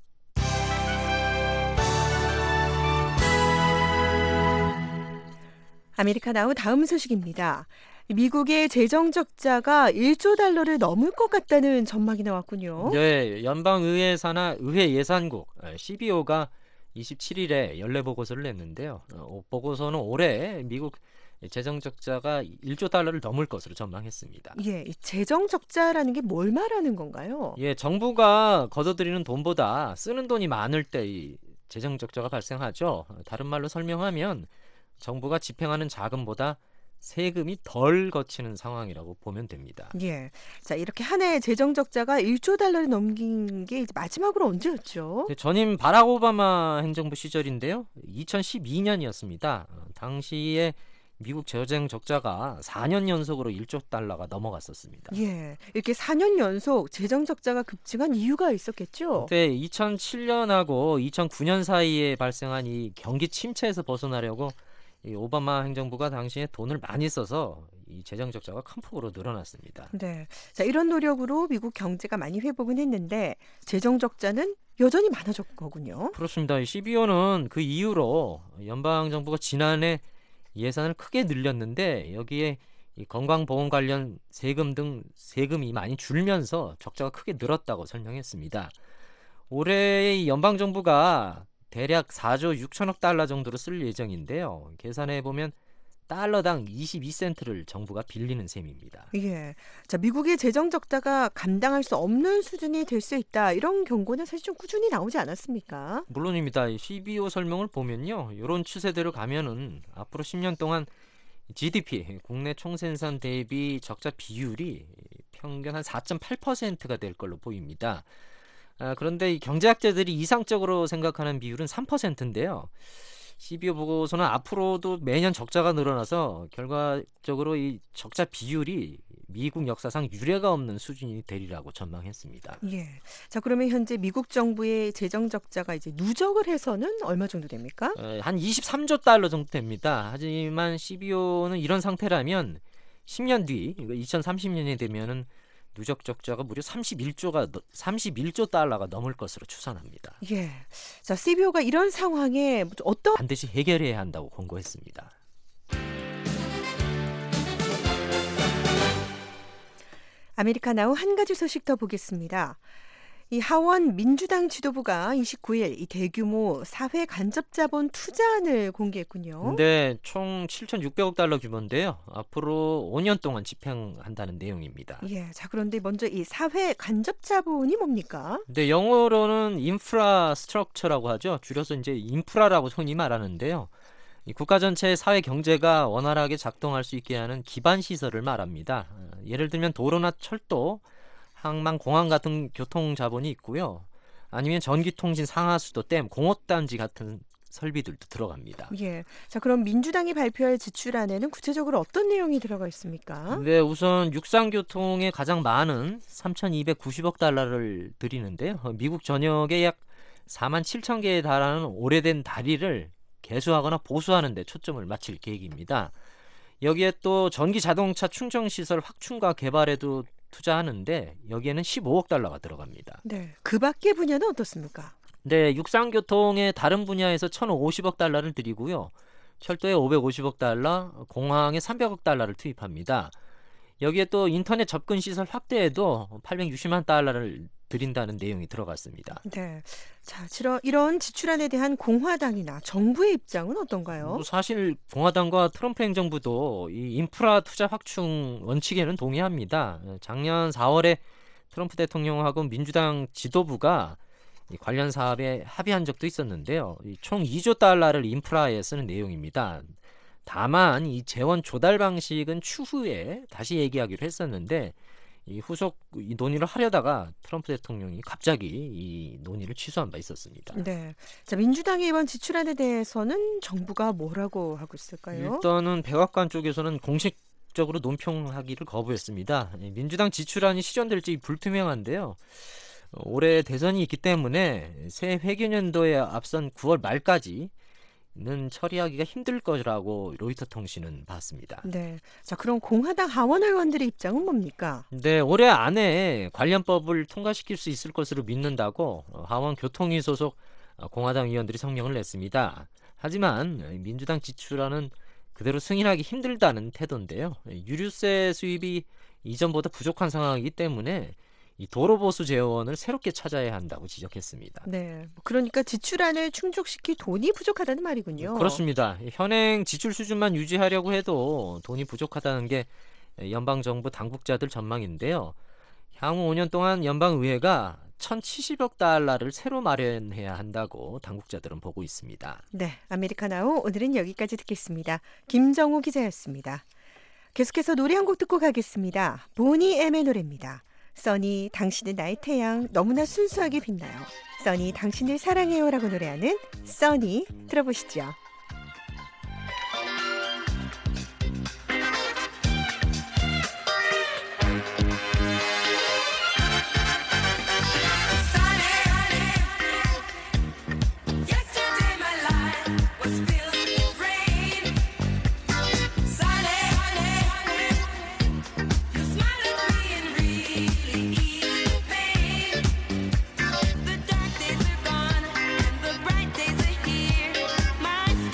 아메리카나우 다음 소식입니다. 미국의 재정 적자가 일조 달러를 넘을 것 같다는 전망이 나왔군요. 네, 연방의회 산하 의회 예산국 씨비오가 이십칠 일에 연례 보고서를 냈는데요. 어, 보고서는 올해 미국 재정 적자가 일조 달러를 넘을 것으로 전망했습니다. 예, 재정 적자라는 게 뭘 말하는 건가요? 예, 정부가 걷어들이는 돈보다 쓰는 돈이 많을 때 이 재정 적자가 발생하죠. 다른 말로 설명하면 정부가 집행하는 자금보다 세금이 덜 거치는 상황이라고 보면 됩니다. 예, 자 이렇게 한 해 재정 적자가 일조 달러를 넘긴 게 이제 마지막으로 언제였죠? 네, 전임 바락 오바마 행정부 시절인데요. 이천십이 년이었습니다. 당시에 미국 재정 적자가 사 년 연속으로 일조 달러가 넘어갔었습니다. 예, 이렇게 사 년 연속 재정 적자가 급증한 이유가 있었겠죠? 네, 이천칠 년하고 이천구 년 사이에 발생한 이 경기 침체에서 벗어나려고 이 오바마 행정부가 당시에 돈을 많이 써서 이 재정 적자가 큰 폭으로 늘어났습니다. 네, 자 이런 노력으로 미국 경제가 많이 회복은 했는데 재정 적자는 여전히 많아졌 거군요. 그렇습니다. 씨비오는 그 이후로 연방 정부가 지난해 예산을 크게 늘렸는데 여기에 이 건강보험 관련 세금 등 세금이 많이 줄면서 적자가 크게 늘었다고 설명했습니다. 올해 연방 정부가 대략 사조 육천억 달러 정도로 쓸 예정인데요. 계산해 보면 달러당 이십이 센트를 정부가 빌리는 셈입니다. 예, 자 미국의 재정 적자가 감당할 수 없는 수준이 될 수 있다. 이런 경고는 사실 좀 꾸준히 나오지 않았습니까? 물론입니다. 씨비오 설명을 보면요, 이런 추세대로 가면은 앞으로 십 년 동안 지디피 국내 총생산 대비 적자 비율이 평균 한 사 점 팔 퍼센트가 될 걸로 보입니다. 아, 그런데 이 경제학자들이 이상적으로 생각하는 비율은 삼 퍼센트인데요. 씨비오 보고서는 앞으로도 매년 적자가 늘어나서 결과적으로 이 적자 비율이 미국 역사상 유례가 없는 수준이 되리라고 전망했습니다. 예. 자, 그러면 현재 미국 정부의 재정 적자가 이제 누적을 해서는 얼마 정도 됩니까? 에, 한 이십삼조 달러 정도 됩니다. 하지만 씨비오는 이런 상태라면 십 년 뒤, 이천삼십 년이 되면은 누적 적자가 무려 삼십일조가 삼십일조 달러가 넘을 것으로 추산합니다. 예. 자, 씨비오가 이런 상황에 어떤 반드시 해결해야 한다고 권고했습니다. 아메리카나우 한 가지 소식 더 보겠습니다. 이 하원 민주당 지도부가 이십구일 이 대규모 사회 간접 자본 투자안을 공개했군요. 네, 총 칠천육백억 달러 규모인데요. 앞으로 오 년 동안 집행한다는 내용입니다. 예, 자 그런데 먼저 이 사회 간접 자본이 뭡니까? 네, 영어로는 인프라스트럭처라고 하죠. 줄여서 이제 인프라라고 흔히 말하는데요. 이 국가 전체의 사회 경제가 원활하게 작동할 수 있게 하는 기반 시설을 말합니다. 예를 들면 도로나 철도, 항만, 공항 같은 교통 자본이 있고요. 아니면 전기통신, 상하수도, 댐, 공업단지 같은 설비들도 들어갑니다. 예. 자, 그럼 민주당이 발표할 지출안에는 구체적으로 어떤 내용이 들어가 있습니까? 네, 우선 육상교통에 가장 많은 삼천이백구십억 달러를 들이는데요. 미국 전역에 약 사만 칠천 개에 달하는 오래된 다리를 개수하거나 보수하는 데 초점을 맞출 계획입니다. 여기에 또 전기 자동차 충전시설 확충과 개발에도 투자하는데 여기에는 십오억 달러가 들어갑니다. 네, 그 밖의 분야는 어떻습니까? 네, 육상교통의 다른 분야에서 천오십억 달러를 들이고요. 철도에 오백오십억 달러, 공항에 삼백억 달러를 투입합니다. 여기에 또 인터넷 접근 시설 확대에도 팔백육십만 달러를 드린다는 내용이 들어갔습니다. 네, 자, 이런 지출안에 대한 공화당이나 정부의 입장은 어떤가요? 사실 공화당과 트럼프 행정부도 이 인프라 투자 확충 원칙에는 동의합니다. 작년 사월에 트럼프 대통령하고 민주당 지도부가 이 관련 사업에 합의한 적도 있었는데요. 총 이조 달러를 인프라에 쓰는 내용입니다. 다만 이 재원 조달 방식은 추후에 다시 얘기하기로 했었는데 이 후속 이 논의를 하려다가 트럼프 대통령이 갑자기 이 논의를 취소한 바 있었습니다. 네, 자 민주당의 이번 지출안에 대해서는 정부가 뭐라고 하고 있을까요? 일단은 백악관 쪽에서는 공식적으로 논평하기를 거부했습니다. 민주당 지출안이 실현될지 불투명한데요. 올해 대선이 있기 때문에 새 회계년도에 앞선 구월 말까지 는 처리하기가 힘들 거라고 로이터 통신은 봤습니다. 네, 자 그럼 공화당 하원 의원들의 입장은 뭡니까? 네, 올해 안에 관련법을 통과시킬 수 있을 것으로 믿는다고 하원 교통위 소속 공화당 의원들이 성명을 냈습니다. 하지만 민주당 지출안은 그대로 승인하기 힘들다는 태도인데요. 유류세 수입이 이전보다 부족한 상황이기 때문에 이 도로보수 재원을 새롭게 찾아야 한다고 지적했습니다. 네, 그러니까 지출안을 충족시킬 돈이 부족하다는 말이군요. 그렇습니다. 현행 지출 수준만 유지하려고 해도 돈이 부족하다는 게 연방정부 당국자들 전망인데요. 향후 오 년 동안 연방의회가 천칠십억 달러를 새로 마련해야 한다고 당국자들은 보고 있습니다. 네, 아메리카나우 오늘은 여기까지 듣겠습니다. 김정우 기자였습니다. 계속해서 노래 한 곡 듣고 가겠습니다. 보니 M의 노래입니다. 써니 당신은 나의 태양 너무나 순수하게 빛나요. 써니 당신을 사랑해요 라고 노래하는 써니 들어보시죠. The dark days are gone and the bright days are here. My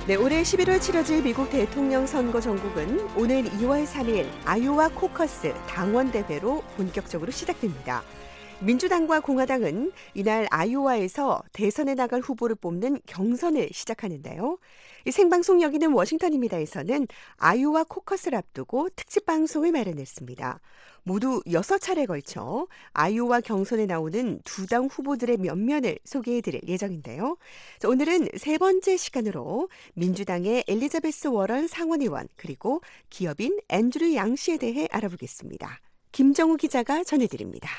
네, 올해 십일월 치러질 미국 대통령 선거 전국은 오늘 이월 삼일 아이오와 코커스 당원 대회로 본격적으로 시작됩니다. 민주당과 공화당은 이날 아이오와에서 대선에 나갈 후보를 뽑는 경선을 시작하는데요. 이 생방송 여기는 워싱턴입니다에서는 아이오와 코커스를 앞두고 특집 방송을 마련했습니다. 모두 여섯 차례에 걸쳐 아이오와 경선에 나오는 두 당 후보들의 면면을 소개해드릴 예정인데요. 자, 오늘은 세 번째 시간으로 민주당의 엘리자베스 워런 상원의원 그리고 기업인 앤드류 양 씨에 대해 알아보겠습니다. 김정우 기자가 전해드립니다.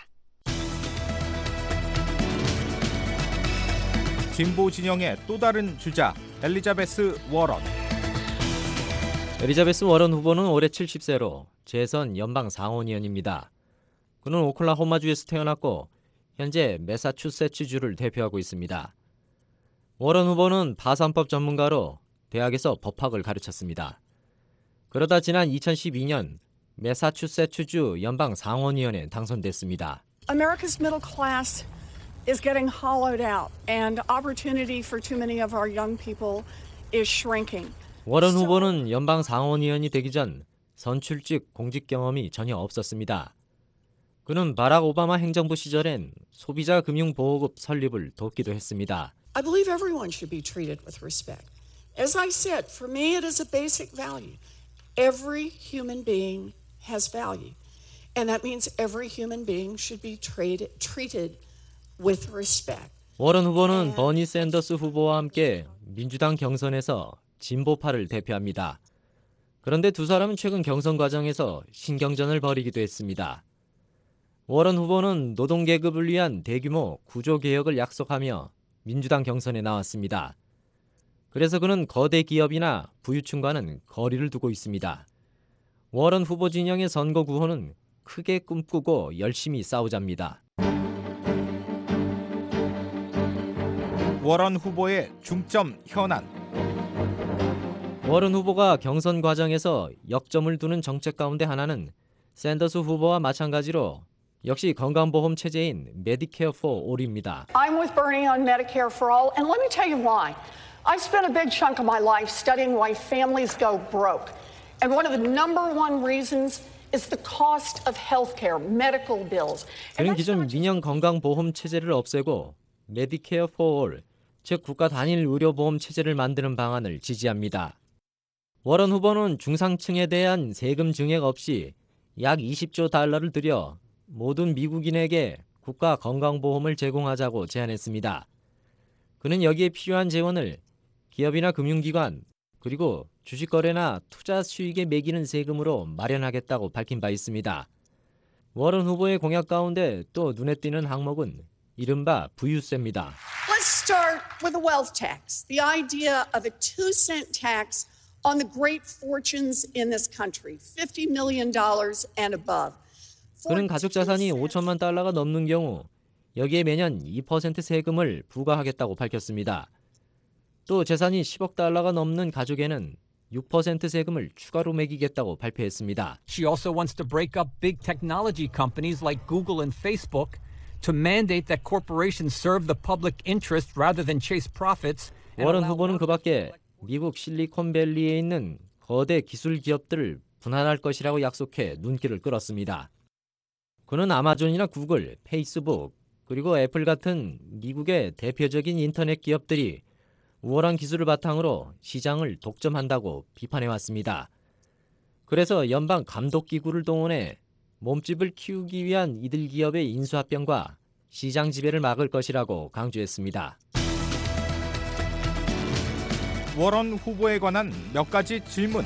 진보 진영의 또 다른 주자 엘리자베스 워런. 엘리자베스 워런 후보는 올해 칠십 세로 재선 연방 상원의원입니다. 그는 오클라호마주에서 태어났고 현재 매사추세츠주를 대표하고 있습니다. 워런 후보는 파산법 전문가로 대학에서 법학을 가르쳤습니다. 그러다 지난 이천십이년 매사추세츠주 연방 상원의원에 당선됐습니다. America's middle class is getting hollowed out and opportunity for too many of our young people is shrinking. 워런 후보는 연방 상원의원이 되기 전 선출직 공직 경험이 전혀 없었습니다. 그는 바락 오바마 행정부 시절엔 소비자 금융보호급 설립을 돕기도 했습니다. I believe everyone should be treated with respect. As I said, for me it is a basic value. Every human being has value. And that means every human being should be treated, treated with respect. 워런 후보는 버니 샌더스 후보와 함께 민주당 경선에서 진보파를 대표합니다. 그런데 두 사람은 최근 경선 과정에서 신경전을 벌이기도 했습니다. 워런 후보는 노동계급을 위한 대규모 구조개혁을 약속하며 민주당 경선에 나왔습니다. 그래서 그는 거대 기업이나 부유층과는 거리를 두고 있습니다. 워런 후보 진영의 선거 구호는 크게 꿈꾸고 열심히 싸우자입니다. 워런 후보의 중점 현안. 워런 후보가 경선 과정에서 역점을 두는 정책 가운데 하나는 샌더스 후보와 마찬가지로 역시 건강보험 체제인 Medicare for All입니다. I'm with Bernie on Medicare for All, and let me tell you why. I've spent a big chunk of my life studying why families go broke. And one of the number one reasons is the cost of health care, medical bills. 그는 기존 민영 건강보험 체제를 없애고 Medicare for All, 즉 국가 단일 의료보험 체제를 만드는 방안을 지지합니다. 워런 후보는 중상층에 대한 세금 증액 없이 약 이십조 달러를 들여 모든 미국인에게 국가 건강보험을 제공하자고 제안했습니다. 그는 여기에 필요한 재원을 기업이나 금융기관 그리고 주식거래나 투자 수익에 매기는 세금으로 마련하겠다고 밝힌 바 있습니다. 워런 후보의 공약 가운데 또 눈에 띄는 항목은 이른바 부유세입니다. Let's start with the wealth tax. The idea of a two cent tax on the great fortunes in this country, fifty million dollars and above. 그는 가족 자산이 오천만 달러가 넘는 경우 여기에 매년 이 퍼센트 세금을 부과하겠다고 밝혔습니다. 또 재산이 십억 달러가 넘는 가족에는 육 퍼센트 세금을 추가로 매기겠다고 발표했습니다. She also wants to break up big technology companies like Google and Facebook to mandate that corporations serve the public interest rather than chase profits. 워런 후보는 그 밖에 미국 실리콘밸리에 있는 거대 기술 기업들을 분할할 것이라고 약속해 눈길을 끌었습니다. 그는 아마존이나 구글, 페이스북, 그리고 애플 같은 미국의 대표적인 인터넷 기업들이 우월한 기술을 바탕으로 시장을 독점한다고 비판해왔습니다. 그래서 연방 감독기구를 동원해 몸집을 키우기 위한 이들 기업의 인수합병과 시장 지배를 막을 것이라고 강조했습니다. 워런 후보에 관한 몇 가지 질문.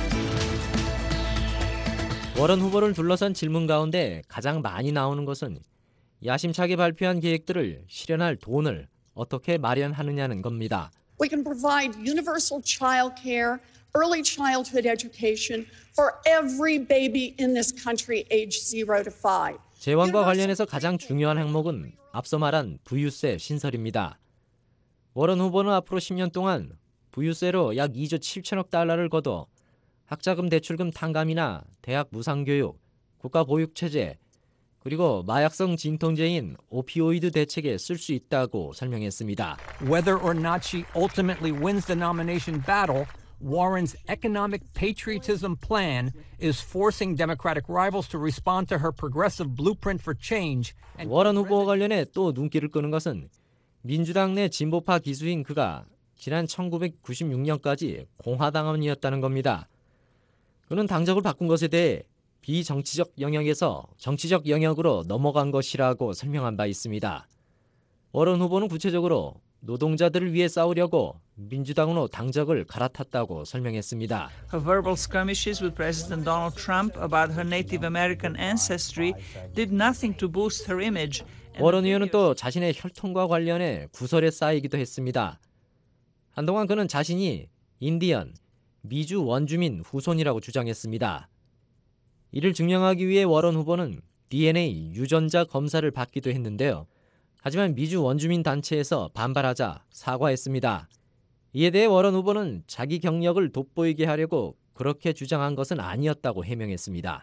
워런 후보를 둘러싼 질문 가운데 가장 많이 나오는 것은 야심차게 발표한 계획들을 실현할 돈을 어떻게 마련하느냐는 겁니다. We can provide universal child care, early childhood education for every baby in this country aged zero to five. 재원과 관련해서 가장 중요한 항목은 앞서 말한 부유세 신설입니다. 워런 후보는 앞으로 십 년 동안 부유세로 약 이조 칠천억 달러를 걷어 학자금 대출금 탕감이나 대학 무상교육, 국가보육체제, 그리고 마약성 진통제인 오피오이드 대책에 쓸 수 있다고 설명했습니다. Whether or not she ultimately wins the nomination battle, Warren's economic patriotism plan is forcing Democratic rivals to respond to her progressive blueprint for change. 워런 후보와 관련해 또 눈길을 끄는 것은 민주당 내 진보파 기수인 그가 지난 천구백구십육 년까지 공화당원이었다는 겁니다. 그는 당적을 바꾼 것에 대해 비정치적 영역에서 정치적 영역으로 넘어간 것이라고 설명한 바 있습니다. 워런 후보는 구체적으로 노동자들을 위해 싸우려고 민주당으로 당적을 갈아탔다고 설명했습니다. Her verbal skirmishes with President Donald Trump about her Native American ancestry did nothing to boost her image. 워런 의원은 또 자신의 혈통과 관련해 구설에 쌓이기도 했습니다. 한동안 그는 자신이 인디언, 미주 원주민 후손이라고 주장했습니다. 이를 증명하기 위해 워런 후보는 디엔에이 유전자 검사를 받기도 했는데요. 하지만 미주 원주민 단체에서 반발하자 사과했습니다. 이에 대해 워런 후보는 자기 경력을 돋보이게 하려고 그렇게 주장한 것은 아니었다고 해명했습니다.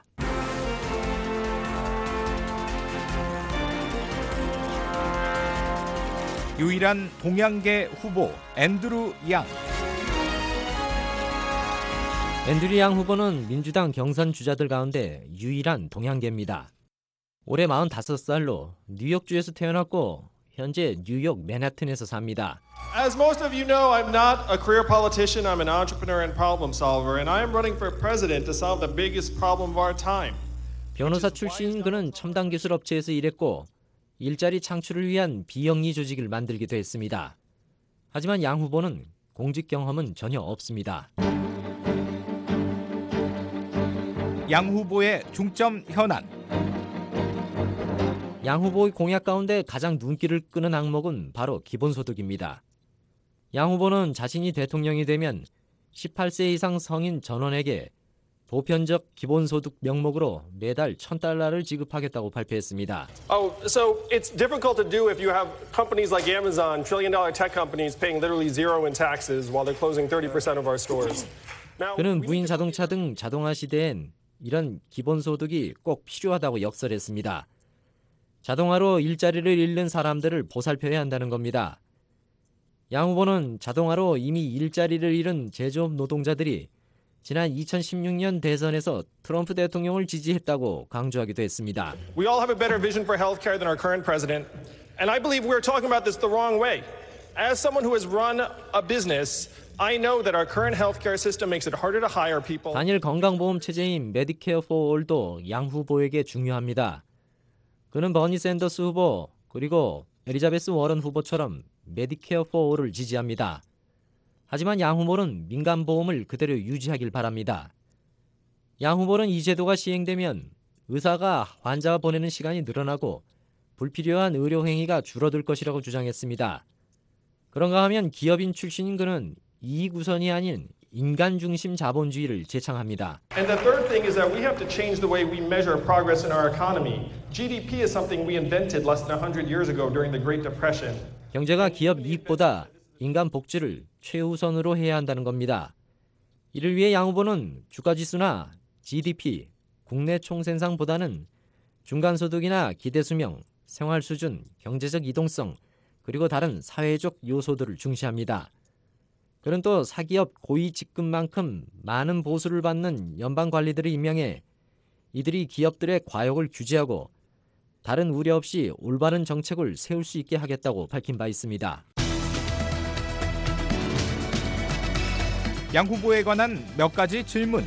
유일한 동양계 후보 앤드루 양. 앤드류 양 후보는 민주당 경선 주자들 가운데 유일한 동양계입니다. 올해 마흔다섯 살로 뉴욕주에서 태어났고 현재 뉴욕 맨하튼에서 삽니다. As most of you know, I'm not a career politician. I'm an entrepreneur and problem solver, and I am running for president to solve the biggest problem of our time. 변호사 출신인 그는 첨단 기술 업체에서 일했고 일자리 창출을 위한 비영리 조직을 만들기도 했습니다. 하지만 양 후보는 공직 경험은 전혀 없습니다. 양 후보의 중점 현안. 양 후보의 공약 가운데 가장 눈길을 끄는 항목은 바로 기본소득입니다. 양 후보는 자신이 대통령이 되면 십팔 세 이상 성인 전원에게 보편적 기본소득 명목으로 매달 천 달러를 지급하겠다고 발표했습니다. Oh, so it's difficult to do if you have companies like Amazon, trillion-dollar tech companies paying literally zero in taxes while they're closing thirty percent of our stores. 그는 무인 자동차 등 자동화 시대엔 이런 기본소득이 꼭 필요하다고 역설했습니다. 자동화로 일자리를 잃는 사람들을 보살펴야 한다는 겁니다. 양 후보는 자동화로 이미 일자리를 잃은 제조업 노동자들이 지난 이천십육 년 대선에서 트럼프 대통령을 지지했다고 강조하기도 했습니다. We all have a better vision for healthcare than our current president, and I believe we're talking about this the wrong way. As someone who has run a business, I know that our current healthcare system makes it harder to hire people. 단일 건강보험 체제인 메디케어 포 올도 양 후보에게 중요합니다. 그는 버니 샌더스 후보 그리고 엘리자베스 워런 후보처럼 메디케어 포 올을 지지합니다. 하지만 양 후보는 민간보험을 그대로 유지하길 바랍니다. 양 후보는 이 제도가 시행되면 의사가 환자와 보내는 시간이 늘어나고 불필요한 의료 행위가 줄어들 것이라고 주장했습니다. 그런가 하면 기업인 출신인 그는 이익 우선이 아닌 인간 중심 자본주의를 제창합니다. And the third thing is that we have to change the way we measure progress in our economy. G D P is something we invented less than one hundred years ago during the Great Depression. 경제가 기업 이익보다 인간 복지를 최우선으로 해야 한다는 겁니다. 이를 위해 양 후보는 주가지수나 지디피, 국내 총생산보다는 중간소득이나 기대수명, 생활수준, 경제적 이동성, 그리고 다른 사회적 요소들을 중시합니다. 그는 또 사기업 고위 직급만큼 많은 보수를 받는 연방 관리들을 임명해 이들이 기업들의 과욕을 규제하고 다른 우려 없이 올바른 정책을 세울 수 있게 하겠다고 밝힌 바 있습니다. 양 후보에 관한 몇 가지 질문.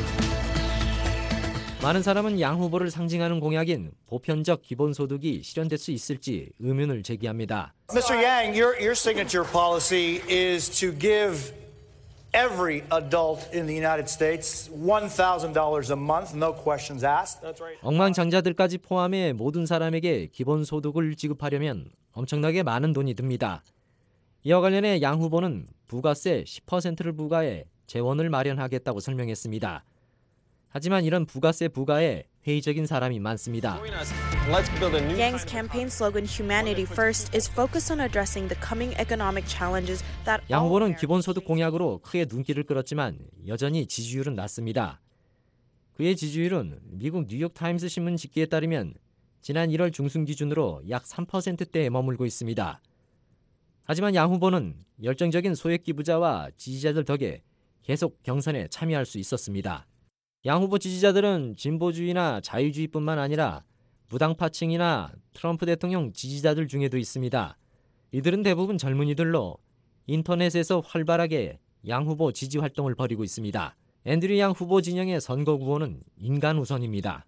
많은 사람은 양 후보를 상징하는 공약인 보편적 기본소득이 실현될 수 있을지 의문을 제기합니다. Mister Yang, your, your signature policy is to give every adult in the United States one thousand dollars a month, no questions asked. 억만장자들까지 포함해 모든 사람에게 기본소득을 지급하려면 엄청나게 많은 돈이 듭니다. 이와 관련해 양 후보는 부가세 십 퍼센트를 부과해 재원을 마련하겠다고 설명했습니다. 하지만 이런 부가세 부과에 회의적인 사람이 많습니다. Yang's campaign slogan "Humanity First" is focused on addressing the coming economic challenges that 양 후보는 기본소득 공약으로 크게 눈길을 끌었지만 여전히 지지율은 낮습니다. 그의 지지율은 미국 뉴욕타임스 신문 집계에 따르면 지난 일월 중순 기준으로 약 삼 퍼센트대에 머물고 있습니다. 하지만 양 후보는 열정적인 소액 기부자와 지지자들 덕에 계속 경선에 참여할 수 있었습니다. 양 후보 지지자들은 진보주의나 자유주의뿐만 아니라 무당파층이나 트럼프 대통령 지지자들 중에도 있습니다. 이들은 대부분 젊은이들로 인터넷에서 활발하게 양 후보 지지 활동을 벌이고 있습니다. 앤드류 양 후보 진영의 선거 구호는 인간 우선입니다.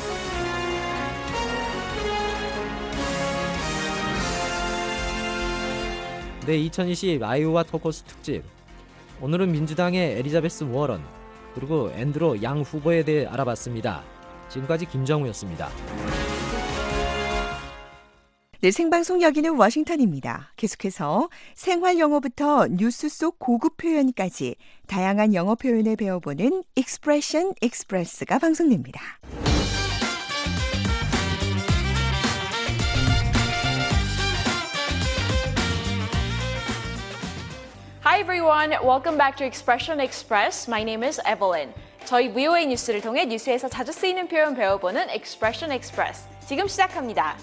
네, 이천이십 아이오와 토커스 특집. 오늘은 민주당의 엘리자베스 워런 그리고 앤드류 양 후보에 대해 알아봤습니다. 지금까지 김정우였습니다. 네, 생방송 여기는 워싱턴입니다. 계속해서 생활 영어부터 뉴스 속 고급 표현까지 다양한 영어 표현을 배워보는 Expression Express가 방송됩니다. Hi everyone, welcome back to Expression Express. My name is Evelyn. 저희 브이오에이 뉴스를 통해 뉴스에서 자주 쓰이는 표현 배워보는 Expression Express. 지금 시작합니다.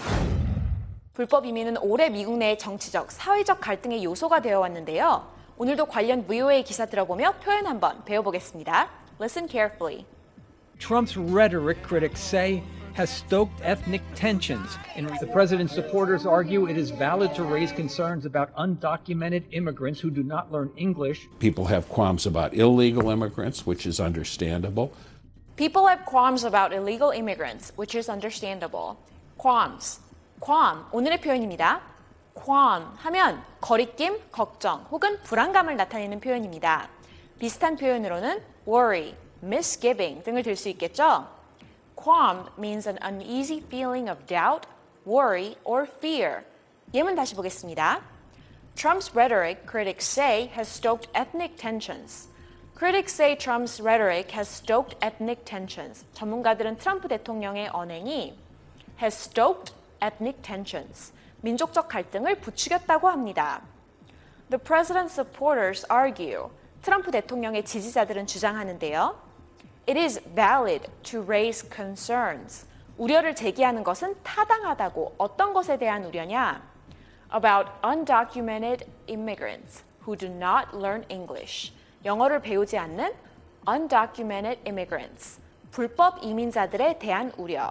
불법 이민은 오래 미국 내의 정치적, 사회적 갈등의 요소가 되어 왔는데요. 오늘도 관련 브이오에이 기사 들어보며 표현 한번 배워보겠습니다. Listen carefully. Trump's rhetoric, critics say, has stoked ethnic tensions. And the president's supporters argue it is valid to raise concerns about undocumented immigrants who do not learn English. People have qualms about illegal immigrants, which is understandable. People have qualms about illegal immigrants, which is understandable. Qualms. qualm, 오늘의 표현입니다. qualm 하면 거리낌, 걱정 혹은 불안감을 나타내는 표현입니다. 비슷한 표현으로는 worry, misgiving 등을 들 수 있겠죠? qualm means an uneasy feeling of doubt, worry, or fear. 예문 다시 보겠습니다. Trump's rhetoric, critics say, has stoked ethnic tensions. Critics say Trump's rhetoric has stoked ethnic tensions. 전문가들은 트럼프 대통령의 언행이 has stoked ethnic tensions, 민족적 갈등을 부추겼다고 합니다. The president's supporters argue, 트럼프 대통령의 지지자들은 주장하는데요. It is valid to raise concerns. 우려를 제기하는 것은 타당하다고. 어떤 것에 대한 우려냐? About undocumented immigrants who do not learn English. 영어를 배우지 않는 undocumented immigrants, 불법 이민자들에 대한 우려.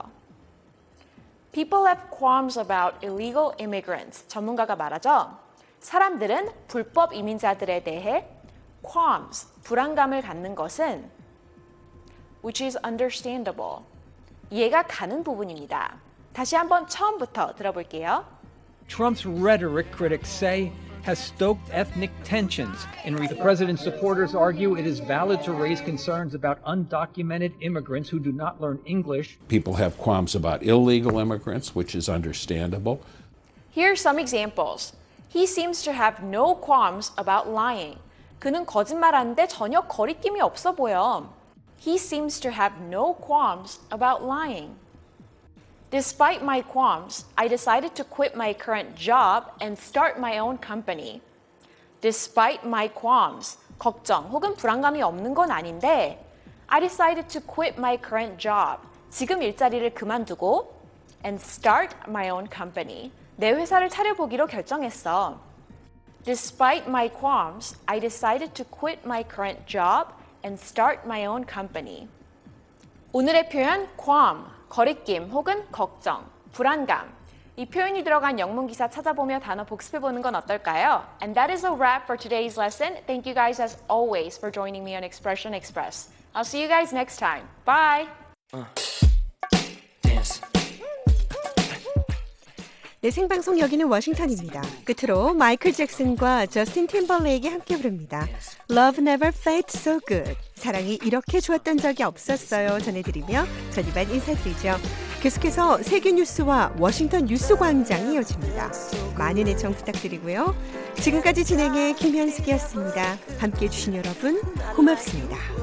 People have qualms about illegal immigrants. 전문가가 말하죠. 사람들은 불법 이민자들에 대해 qualms, 불안감을 갖는 것은 which is understandable. 이해가 가는 부분입니다. 다시 한번 처음부터 들어볼게요. Trump's rhetoric, critics say, has stoked ethnic tensions. And the president's supporters argue it is valid to raise concerns about undocumented immigrants who do not learn English. People have qualms about illegal immigrants, which is understandable. Here are some examples. He seems to have no qualms about lying. 그는 거짓말하는데 전혀 거리낌이 없어 보여. He seems to have no qualms about lying. Despite my qualms, I decided to quit my current job and start my own company. Despite my qualms, 걱정 혹은 불안감이 없는 건 아닌데 I decided to quit my current job. 지금 일자리를 그만두고 and start my own company. 내 회사를 차려보기로 결정했어. Despite my qualms, I decided to quit my current job and start my own company. 오늘의 표현 qualm, 거리낌 혹은 걱정, 불안감. 이 표현이 들어간 영문 기사 찾아보며 단어 복습해보는 건 어떨까요? And that is a wrap for today's lesson. Thank you guys as always for joining me on Expression Express. I'll see you guys next time. Bye! Uh, dance. 네, 생방송 여기는 워싱턴입니다. 끝으로 마이클 잭슨과 저스틴 팀벌레이크가 함께 부릅니다. Love never felt so good. 사랑이 이렇게 좋았던 적이 없었어요. 전해드리며 전 이만 인사드리죠. 계속해서 세계 뉴스와 워싱턴 뉴스 광장이 이어집니다. 많은 애청 부탁드리고요. 지금까지 진행의 김현숙이었습니다. 함께해 주신 여러분 고맙습니다.